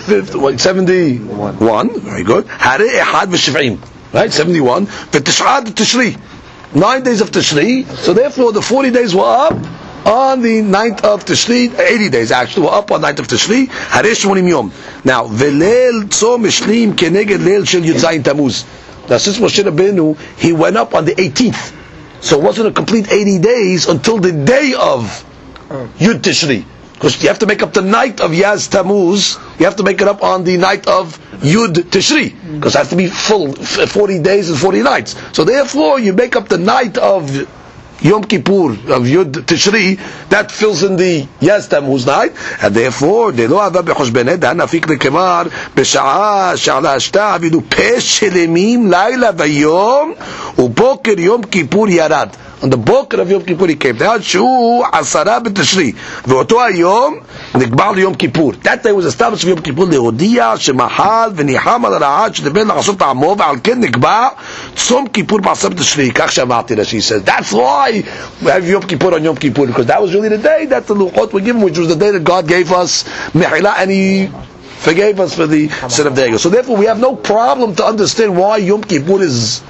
B: 71. Very good. Harei Ehad v'Shiv'im. Right, 71. V'tish'ad Tishri. 9 days of Tishri. So therefore the 40 days were up on the 9th of Tishri. 80 days actually were up on 9th of Tishri. Harei 80 yom. Now, Velel tzom mishlim keneged leil shel Yudzayin Tammuz. Now since Moshe Rabbeinu, he went up on the 18th. So it wasn't a complete 80 days until the day of Yud Tishri. Because you have to make up the night of Yaz Tammuz, you have to make it up on the night of Yud Tishri, because it has to be full 40 days and 40 nights. So therefore, you make up the night of Yom Kippur, of Yud Tishri, that fills in the Yaz Tammuz night, and therefore, they lo hava b'choshbenet, dan afik lekemar, b'sha'a, sha'ala ashta, avidu pesh shelemim, laila v'yom, u'boker Yom Kippur yarad. On the book of Yom Kippur he came down. Shu asara b'Tishri. V'oto hayom nikbar Yom Kippur. That day was established for Yom Kippur. Lehodia shemahal v'niham al ra'ad shedeben lachasot ha'amo v'al ken nikbar tzom Kippur b'asar b'Tishri. Kach shamarti, Rashi says. That's why we have Yom Kippur on Yom Kippur, because that was really the day that the luchot were given, which was the day that God gave us mehila, and He forgave us for the sin of the egel. So therefore, we have no problem to understand why Yom Kippur is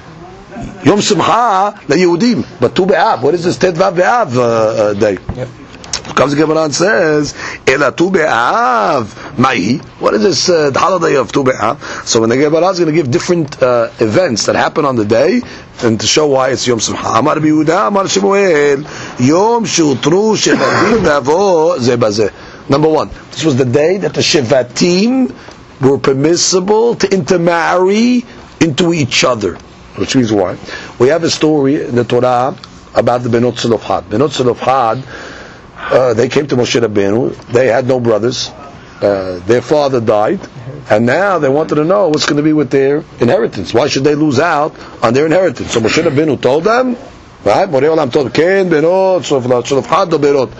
B: Yom Simcha LaYehudim, but Tu B'Av. What is this Tet Vav B'Av day? Yep. Comes the Gemara and says, Ela Tu B'Av Mai. What is this the holiday of Tu B'Av? So when the Gemara is going to give different events that happen on the day, and to show why it's Yom Simcha. Amar B'Yehuda, Amar Shemuel, Yom Shutru Shevatim V'Avo Ze Bazeh. Number one, this was the day that the Shevatim were permissible to intermarry into each other. Which means why? We have a story in the Torah about the Benot Zelofhad. Benot Zelofhad, they came to Moshe Rabbeinu. They had no brothers. Their father died, and now they wanted to know what's going to be with their inheritance. Why should they lose out on their inheritance? So Moshe Rabbeinu told them, right? Borei Olam told them, Ken Benot Zelofhad do Benot.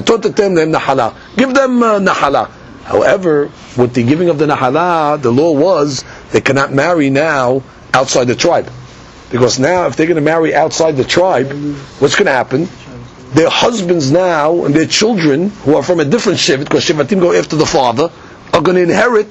B: Give them Nahala. However, with the giving of the Nahala, the law was they cannot marry now outside the tribe. Because now, if they're going to marry outside the tribe, what's going to happen? Their husbands now and their children, who are from a different Shevat, because Shevatim go after the father, are going to inherit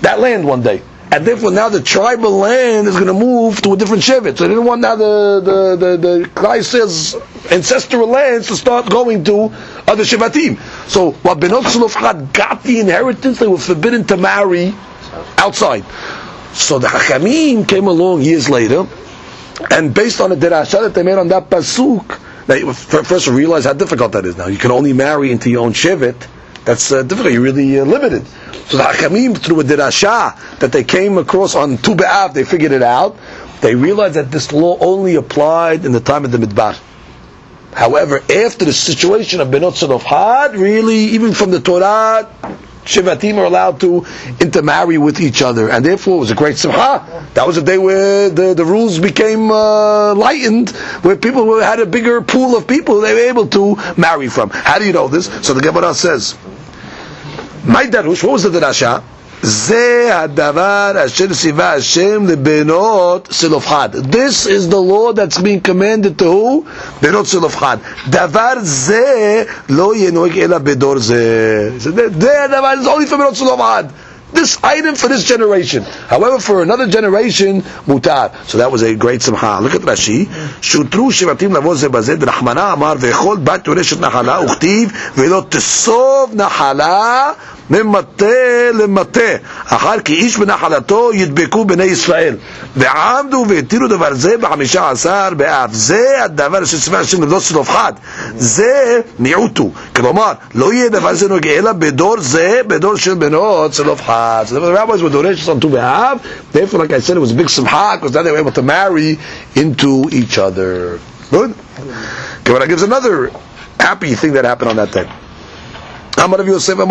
B: that land one day. And therefore now the tribal land is going to move to a different Shevet. So they didn't want now the Klal Yisrael's ancestral lands to start going to other Shevatim. So while Benot Tzlofchad got the inheritance, they were forbidden to marry outside. So the Hachamim came along years later, and based on the derasha that they made on that pasuk, they first realized how difficult that is. Now you can only marry into your own Shevet. That's difficult. You're really limited. So the Hakamim, through a derasha that they came across on Tu B'Av, they figured it out. They realized that this law only applied in the time of the Midbar. However, after the situation of Benot Tzlofchad, really, even from the Torah, Shevatim are allowed to intermarry with each other, and therefore it was a great simcha. That was a day where the rules became lightened, where people had a bigger pool of people they were able to marry from. How do you know this? So the Gemara says, "My darush." What was the derasha? Ze hadavar asher siva Hashem lebenot Tzlofchad. This is the law that's being commanded to who? Benot Tzlofchad. Davar ze lo yenoig ela bedor ze. The davar is only for Benot Tzlofchad. This item for this generation. However, for another generation, mutar. So that was a great simcha. Look at Rashi. Shutru shivatim lavo ze bazeh. Rachmana amar vechol bat yoreshet nachala uchtiv velo tesov nachala ממטה למטה אחר כי איש בנחלתו ידבקו בני ישראל ועמדו והתירו דבר זה ב15 באב. זה הדבר שצריך השם לבנות צלופחד, זה מיעוטו. כלומר לא יהיה דבר זה נוגע אלא בדור זה, בדור של בנות צלופחד. So the rabbis were דורש on Tu B'Av. Therefore, like I said, it was a big simcha because now they were able to marry into each other. Good? Gemara gives another happy thing that happened on that day. That was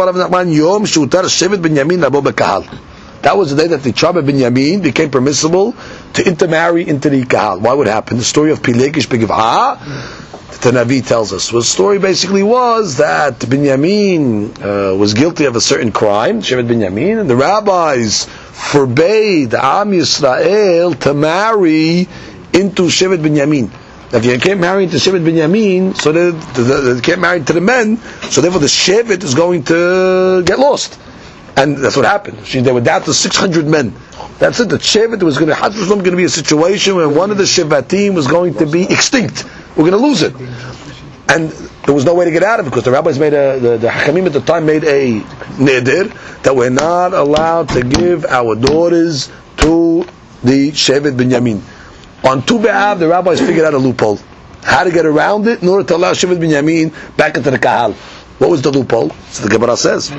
B: the day that the tribe of Binyamin became permissible to intermarry into the Kahal. Why would it happen? The story of Pilegish Begiv'ah, the Navi tells us. Well, the story basically was that Binyamin was guilty of a certain crime, Shevet Binyamin, and the rabbis forbade Am Yisrael to marry into Shevet Binyamin. If you can't marry into Shevet Binyamin, so they can't marry to the men, so therefore the Shevet is going to get lost. And that's what happened. They were down to 600 men. That's it. The Shevet was going to be a situation where one of the Shevatim was going to be extinct. We're going to lose it. And there was no way to get out of it because the rabbis made the Hakamim at the time made a neder that we're not allowed to give our daughters to the Shevet Binyamin. On Tu B'Av, the rabbis figured out a loophole. How to get around it in order to allow Shevet Binyamin back into the Kahal. What was the loophole? So the Gemara says,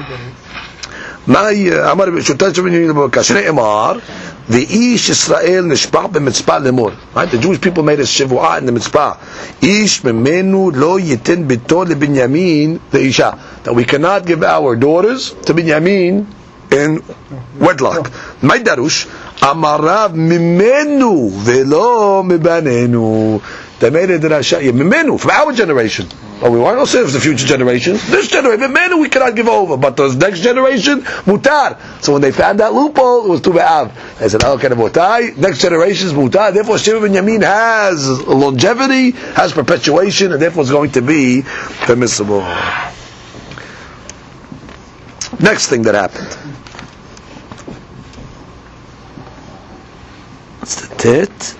B: right? The Jewish people made a shivua in the mitzvah. That we cannot give our daughters to Binyamin in wedlock. My darush, amarav mimenu velo mibanenu. They made a derasha mimenu from our generation. Well, we weren't also for the future generations. This generation, mimenu we cannot give over, but the next generation, mutar. So when they found that loophole, it was Tu B'Av. They said, "Okay, mutar. Next generation is mutar. Therefore, Shevet Binyamin has longevity, has perpetuation, and therefore it's going to be permissible." Next thing that happened. What's the tit?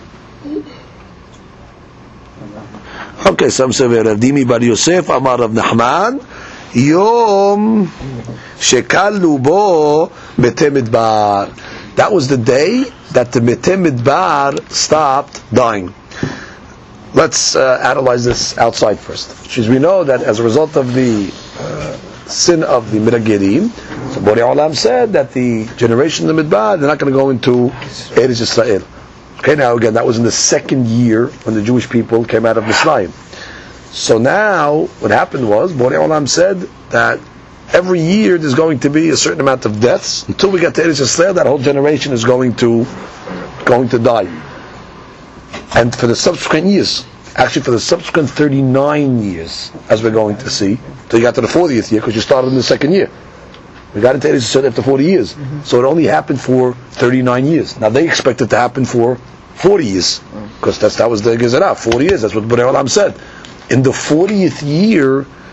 B: Okay, some say Rav Dimi bar Yosef Amar Rav Nachman Yom Shekalu Bo Mete Midbar. That was the day that the Mete Midbar stopped dying. Let's analyze this outside first. Because we know that as a result of the sin of the Miragirim, so Borei Olam said that the generation of the Midbar, they're not going to go into Eretz Yisrael. Okay, now again, that was in the second year when the Jewish people came out of Mitzrayim. So now, what happened was, Borei Olam said that every year there's going to be a certain amount of deaths. Until we get to Eretz Yisrael, that whole generation is going to die. And for the subsequent years, actually for the subsequent 39 years, as we're going to see, till you got to the 40th year, because you started in the second year. We got into Eretz Yisrael after 40 years. So it only happened for 39 years. Now they expect it to happen for 40 years. Because that was the Gezerah, 40 years. That's what Borei Olam said. In the 40th year,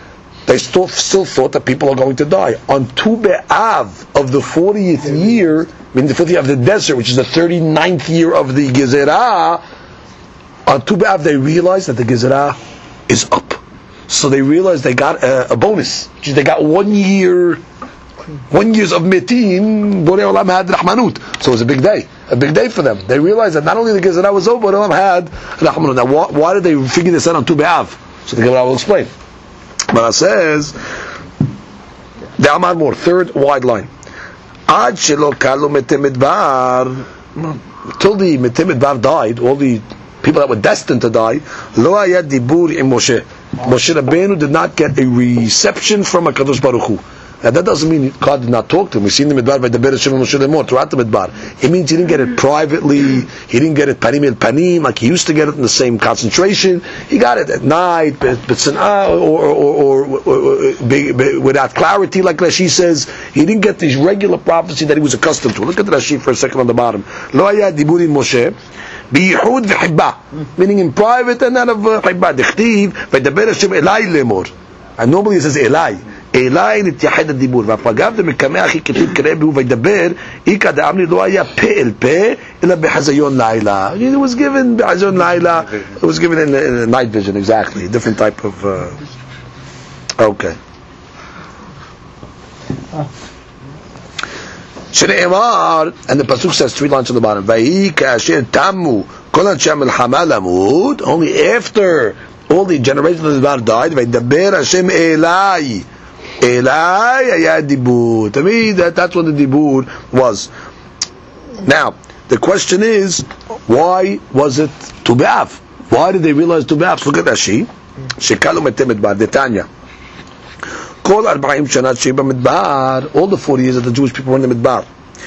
B: they still thought that people are going to die. On Tu B'Av of the 40th year, meaning the 40th year of the desert, which is the 39th year of the Gezerah, on Tu B'Av they realized that the Gezerah is up. So they realized they got a bonus. They got 1 year, 1 year of Metim, Borei Olam had Rahmanut. So it was a big day for them. They realized that not only the Gezerah was over, Borei Olam had Rahmanut. Now why did they figure this out on Tu B'Av? So the Gemara will explain. But it says, the Amar Mor, third wide line. Ad shelo kalu Metim Midbar, till the Metim Midbar died, all the people that were destined to die, lo haya dibur im Moshe. Moshe Rabbeinu did not get a reception from HaKadosh Baruch Hu. Now that doesn't mean God did not talk to him. We've seen the Midbar by the Beres Shem Moshe Lemor throughout the Midbar. It means he didn't get it privately. He didn't get it panim el panim like he used to get it in the same concentration. He got it at night, or without clarity, like Rashi says. He didn't get this regular prophecy that he was accustomed to. Look at Rashi for a second on the bottom. Lo haya dibur im Moshe. Biyihud v'hibba, meaning in private and out of hibba. Dechtiv v'daber Hashem Elai lemor. And normally it says Elai. Elai nityahed adibur. V'apagav demekame achi ketiv kerebu v'daber. Ika da'amni lo haya pe el pe ila behazayon laila. It was given behazayon laila. It was given in a night vision, exactly. A different type of. Okay. Shneimar, and the pasuk says 3 lines on the bottom. Vayi kasher tamu kol anshe milchama lamud. Only after all the generations of the Midbar died, vaydaber Hashem Elai. Elai haya dibur. To me, that's what the dibur was. Now, the question is, why was it Tu B'Av? Why did they realize Tu B'Av? Look at Rashi. Shekalu Metim Midbar. Detanya. All the 40 years that the Jewish people were in the Midbar.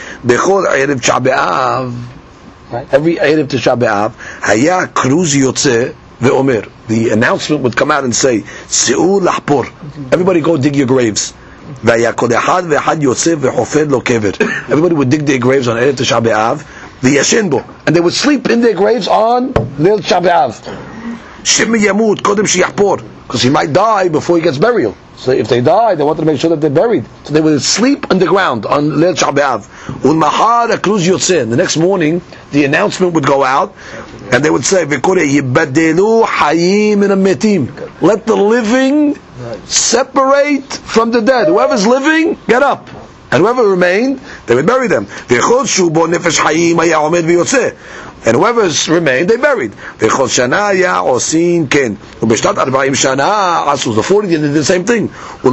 B: Every Erev Tisha B'Av, Haya Kruz Yotze ve'omer. The announcement would come out and say, Se'u lahpor. Everybody go dig your graves. Everybody would dig their graves on Erev Tisha B'Av, and they would sleep in their graves on Leil Tisha B'Av. Shimi Yamut Kodem Sheyahpor, because he might die before he gets burial. So if they die, they wanted to make sure that they're buried. So they would sleep underground on Leil Tisha B'Av. Ulmahar Akruz Yotzeh. The next morning, the announcement would go out, and they would say, Yibadelu Hayim min Metim. Let the living separate from the dead. Whoever's living, get up. And whoever remained, they would bury them. And whoever's remained, they buried. The 40 they did the same thing.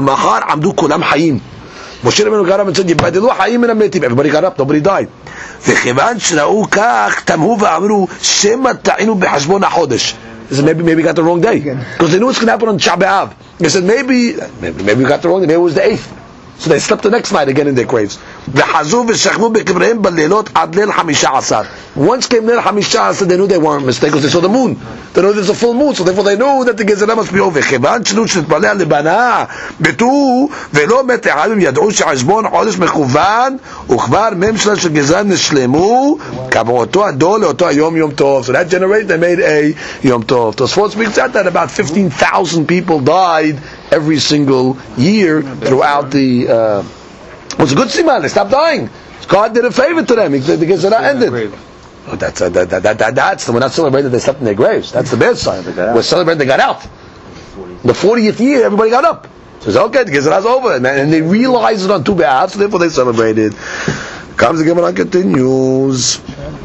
B: Moshe Rabbeinu got up and said, everybody got up, nobody died. They said, maybe got the wrong day. Because they knew it's going to happen on Tisha B'Av. They said, maybe we got the wrong day, maybe it was the 8th. So they slept the next night again in their graves. Once came Leil Hamishah, they knew they weren't mistaken because they saw the moon. They knew there's a full moon, so therefore they knew that the Gezerah must be over. So that generation they made a Yom Tov. Tosfot speaks out that about 15,000 people died every single year throughout the. It was a good siman. They stopped dying. God did a favor to them. The Gezerah ended. Oh, that's we're not celebrating they slept in their graves. That's the bad sign. We're celebrating they got out. The 40th year, everybody got up. So it's okay. The Gezerah's over, and they realized it on Tu B'Av, so therefore they celebrated. Comes the Gemara continues.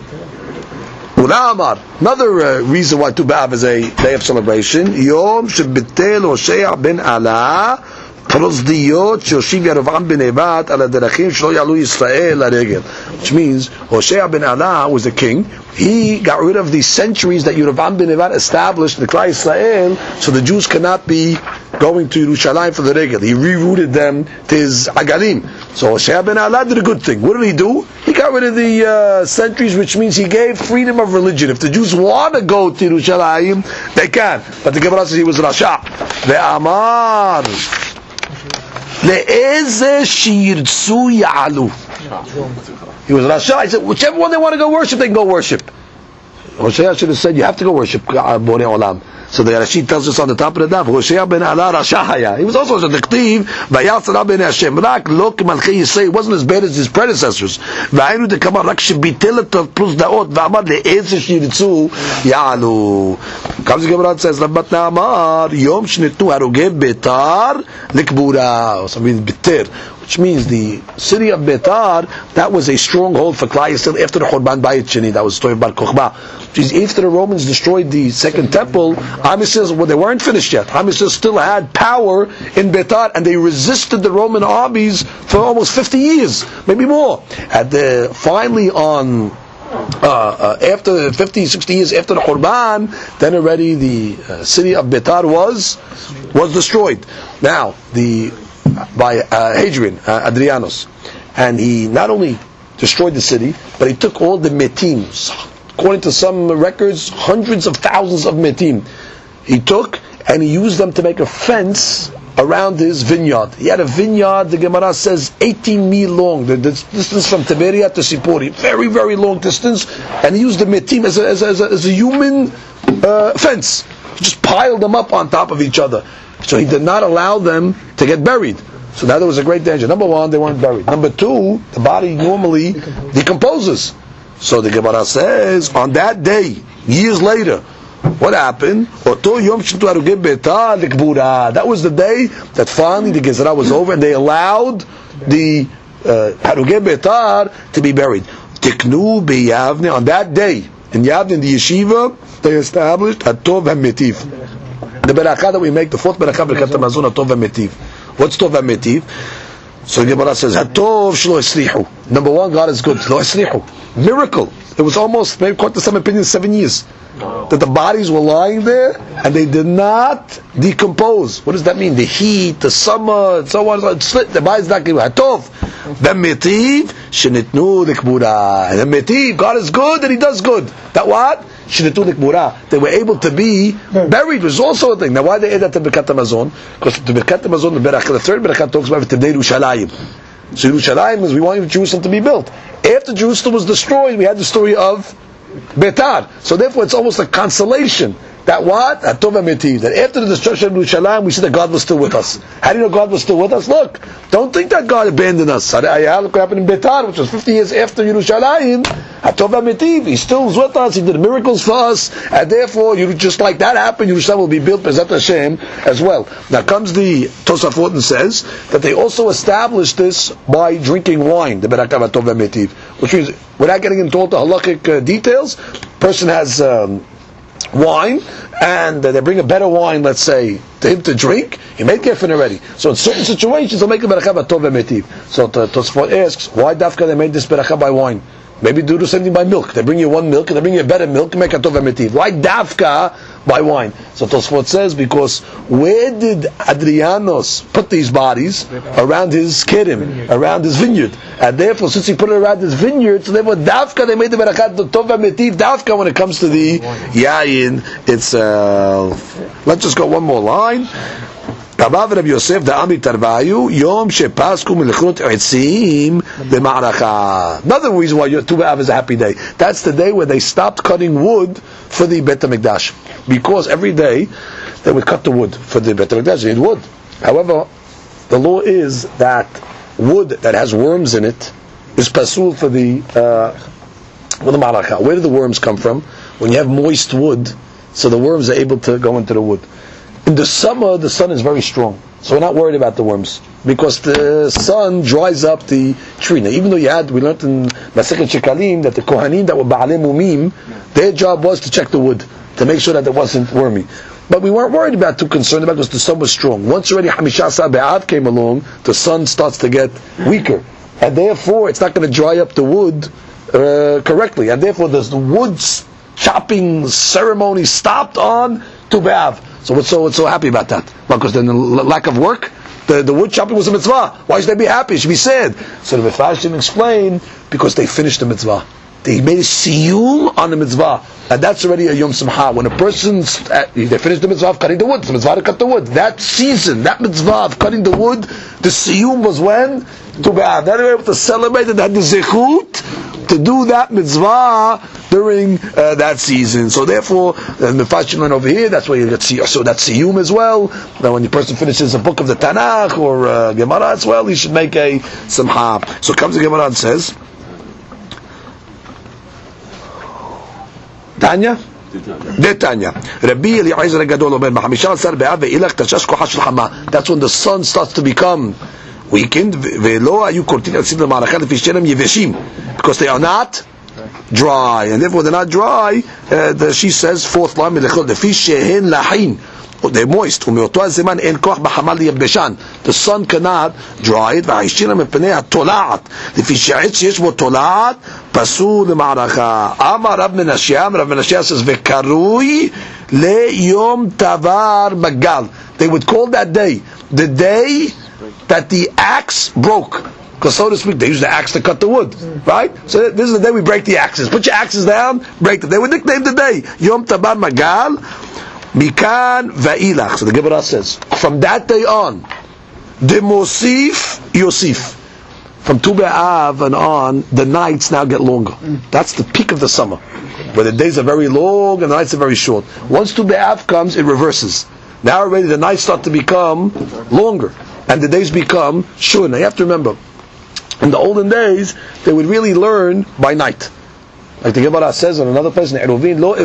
B: Another reason why Tu B'Av is a day of celebration. Yom shebitel Hosea ben Ala פרוזדיות שהושיב ירבעם בן נבט על הדרכים שלא יעלו ישראל לרגל. Which means Hosea ben Ala was the king. He got rid of the centuries that Yerovam ben Nevat established in the Klal Yisrael, so the Jews cannot be going to Yerushalayim for the regel. He rerouted them to his agalim. So Hosea ben Ala did a good thing. What did he do? He got rid of the centuries, which means he gave freedom of religion. If the Jews want to go to Yerushalayim, they can. But the Gemara says he was Rasha. Ve'amar le'eze shirtzu ya'alu. He was Rasha. He said, whichever one they want to go worship, they can go worship. Hosea should have said, you have to go worship Borei Olam. So the Rashi tells us on the top of the daf, Hoshea ben Ala Rashahaya. He was also a Diktiv, Vayatzara ben Hashem. Rak Lok Malchi Yisrael. It wasn't as bad as his predecessors. Va'aynu dekama rak shebitelet plus daot va'amad le'ezer shiritzu ya'alu. Comes the Gemara and says, Rabbat Na'amar Yom shnitnu harogei Betar likbura. Or something Beter. Which means the city of Betar, that was a stronghold for Klal Yisrael after the Churban Bayit Sheni. That was the story of Bar Kokhba. Which is after the Romans destroyed the second temple, Am Yisrael, well, they weren't finished yet. Am Yisrael still had power in Betar, and they resisted the Roman armies for almost 50 years, maybe more. And finally on after 50, 60 years after the Churban, then already the city of Betar was destroyed. Now, by Hadrian, Adrianus, and he not only destroyed the city, but he took all the metim. According to some records, hundreds of thousands of metim he took, and he used them to make a fence around his vineyard. He had a vineyard, the Gemara says, 18 mil long, the distance from Tiberia to Sipori, very, very long distance, and he used the metim as a human fence. He just piled them up on top of each other. So he did not allow them to get buried. So now there was a great danger. Number one, they weren't buried. Number two, the body normally decomposes. So the Gemara says, on that day, years later, what happened? That was the day that finally the Gezerah was over, and they allowed the Harugei Betar to be buried. Tiknu b'Yavne, on that day, in Yavne, in the yeshiva, they established Hatov HaMetiv. The berakah that we make, the fourth berakah, Birkat HaMazon, Hatov HaMetiv. What's Tov HaMetiv? So the Gemara says, Hatov shlo eslihu. Number one, God is good. Shlo eslihu. Miracle. It was almost, maybe according to some opinions, 7 years. That the bodies were lying there, and they did not decompose. What does that mean? The heat, the summer, and so on, split. The body's not getting Hatov. HaMetiv, shenitnu likbura. And HaMetiv, God is good, and He does good. That what? They were able to be buried, was also a thing. Now why they add that to Birkat HaMazon? Because the Birkat HaMazon, the third Birkat talks about Tibnei Yerushalayim. So Yerushalayim is, we want Jerusalem to be built. After Jerusalem was destroyed, we had the story of Betar. So therefore it's almost a consolation. That what? Hatov HaMetiv. That after the destruction of Yerushalayim, we see that God was still with us. How do you know God was still with us? Look, don't think that God abandoned us. Look what happened in Betar, which was 50 years after Yerushalayim. Hatov HaMetiv. He still is with us. He did miracles for us, and therefore, just like that happened, Yerushalayim will be built B'ezrat Hashem as well. Now comes the Tosafot and says that they also established this by drinking wine. The Berakah Hatov HaMetiv, which means without getting into all the halakhic details, person has wine, and they bring a better wine, let's say, to him to drink, he made geffen already. So in certain situations, they'll make a berakah by tov v'metiv. So Tosfot asks, why dafka they made this berakah by wine? Maybe do the same thing by milk. They bring you one milk, and they bring you a better milk, and make a tov v'metiv. Why dafka by wine? So Tosfot says, because where did Adrianos put these bodies? Around his kerim, around his vineyard. And therefore, since he put it around his vineyard, so therefore dafka, they made the berakah tov v'metiv dafka when it comes to the yayin itself. Let's just go one more line. Another reason why Tu B'Av is a happy day. That's the day where they stopped cutting wood for the Beit HaMikdash. Because every day they would cut the wood for the Beit HaMikdash. They need wood. However, the law is that wood that has worms in it is pasul for the Ma'araka. Where do the worms come from? When you have moist wood, so the worms are able to go into the wood. In the summer, the sun is very strong, so we're not worried about the worms because the sun dries up the tree. Now, even though we learned in Masechet Shekalim that the Kohanim that were Ba'alei Mumim, their job was to check the wood to make sure that it wasn't wormy. But we weren't worried about, too concerned about, because the sun was strong. Once already Hamisha Asar Be'av came along, the sun starts to get weaker, and therefore it's not going to dry up the wood correctly, and therefore the wood chopping ceremony stopped on Tu B'Av. So what's so happy about that? Well, because then the lack of work, the wood chopping was a mitzvah. Why should they be happy? It should be sad. So the Mefarshim explain, because they finished the mitzvah. They made a siyum on the mitzvah. And that's already a Yom Simcha. When a person, they finished the mitzvah of cutting the wood. It's the mitzvah to cut the wood. That season, that mitzvah of cutting the wood, the siyum was when? Tu B'Av. That they were able to celebrate and had the zechut to do that mitzvah during that season. So therefore, the Mefashim learn over here, that's why you get so that's Siyum as well. Now when the person finishes a book of the Tanakh or Gemara as well, he should make a Simcha. So comes the Gemara and says, Tanya? Tanya. Rabbi Eliezer Gadol Omer, that's when the sun starts to become weakened, because they are not dry, and therefore they're not dry. She says, fourth line, they're moist. The sun cannot dry it. Amar Rav Menashe says, they would call that day the day that the axe broke. Because so to speak, they use the axe to cut the wood, right? So this is the day we break the axes. Put your axes down, break them. They would nickname the day Yom Tabar Magal, Mikan Va'ilach. So the Gemara says, from that day on, the Mosif Yosif. From Tu B'Av and on, the nights now get longer. That's the peak of the summer, where the days are very long and the nights are very short. Once Tu B'Av comes, it reverses. Now already the nights start to become longer, and the days become short. Now you have to remember, in the olden days, they would really learn by night. Like the Gemara says on another place, the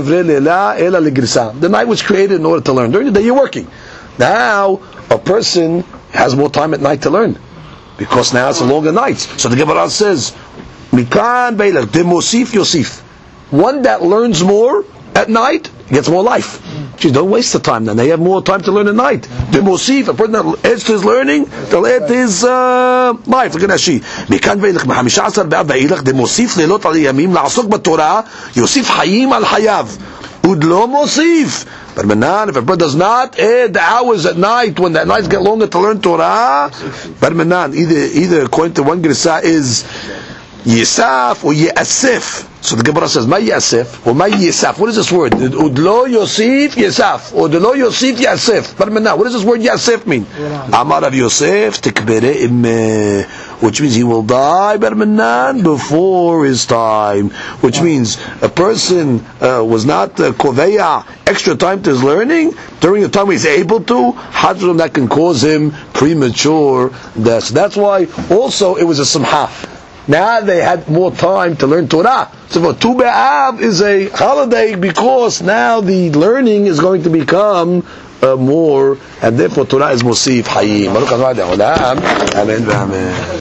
B: night was created in order to learn. During the day you're working. Now, a person has more time at night to learn, because now it's a longer night. So the Gemara says, Mikan Beilach, Demosif Yosif. One that learns more at night gets more life. Geez, don't waste the time then. They have more time to learn at night. Demosif, a person that adds to his learning, they'll add to his life. Look at that sheet. Mikan Beilach, ב-15 באב ואילך, דמוסיף לילות על ימים, לעסוק בתורה, יוסיף חיים על חייו. Udlo mosif. But Manan, if a person does not add the hours at night, when the nights get longer to learn Torah, but Manan, either according to one Gersa is Yisaf or Yasif. So the Gemara says, "My Yasif or my Yisaf." What is this word? Udlo Yosif Yisaf or Udlo Yosif Yasif. But Manan, what does this word Yasif mean? Amar of Yosef tikbere im. Which means he will die Barmanan before his time. Which means a person was not koveya extra time to his learning during the time he's able to. Hadron that can cause him premature death. So that's why also it was a simcha. Now they had more time to learn Torah. So for Tu B'Av is a holiday because now the learning is going to become more, and therefore Torah is Mosif Hayim. Amen.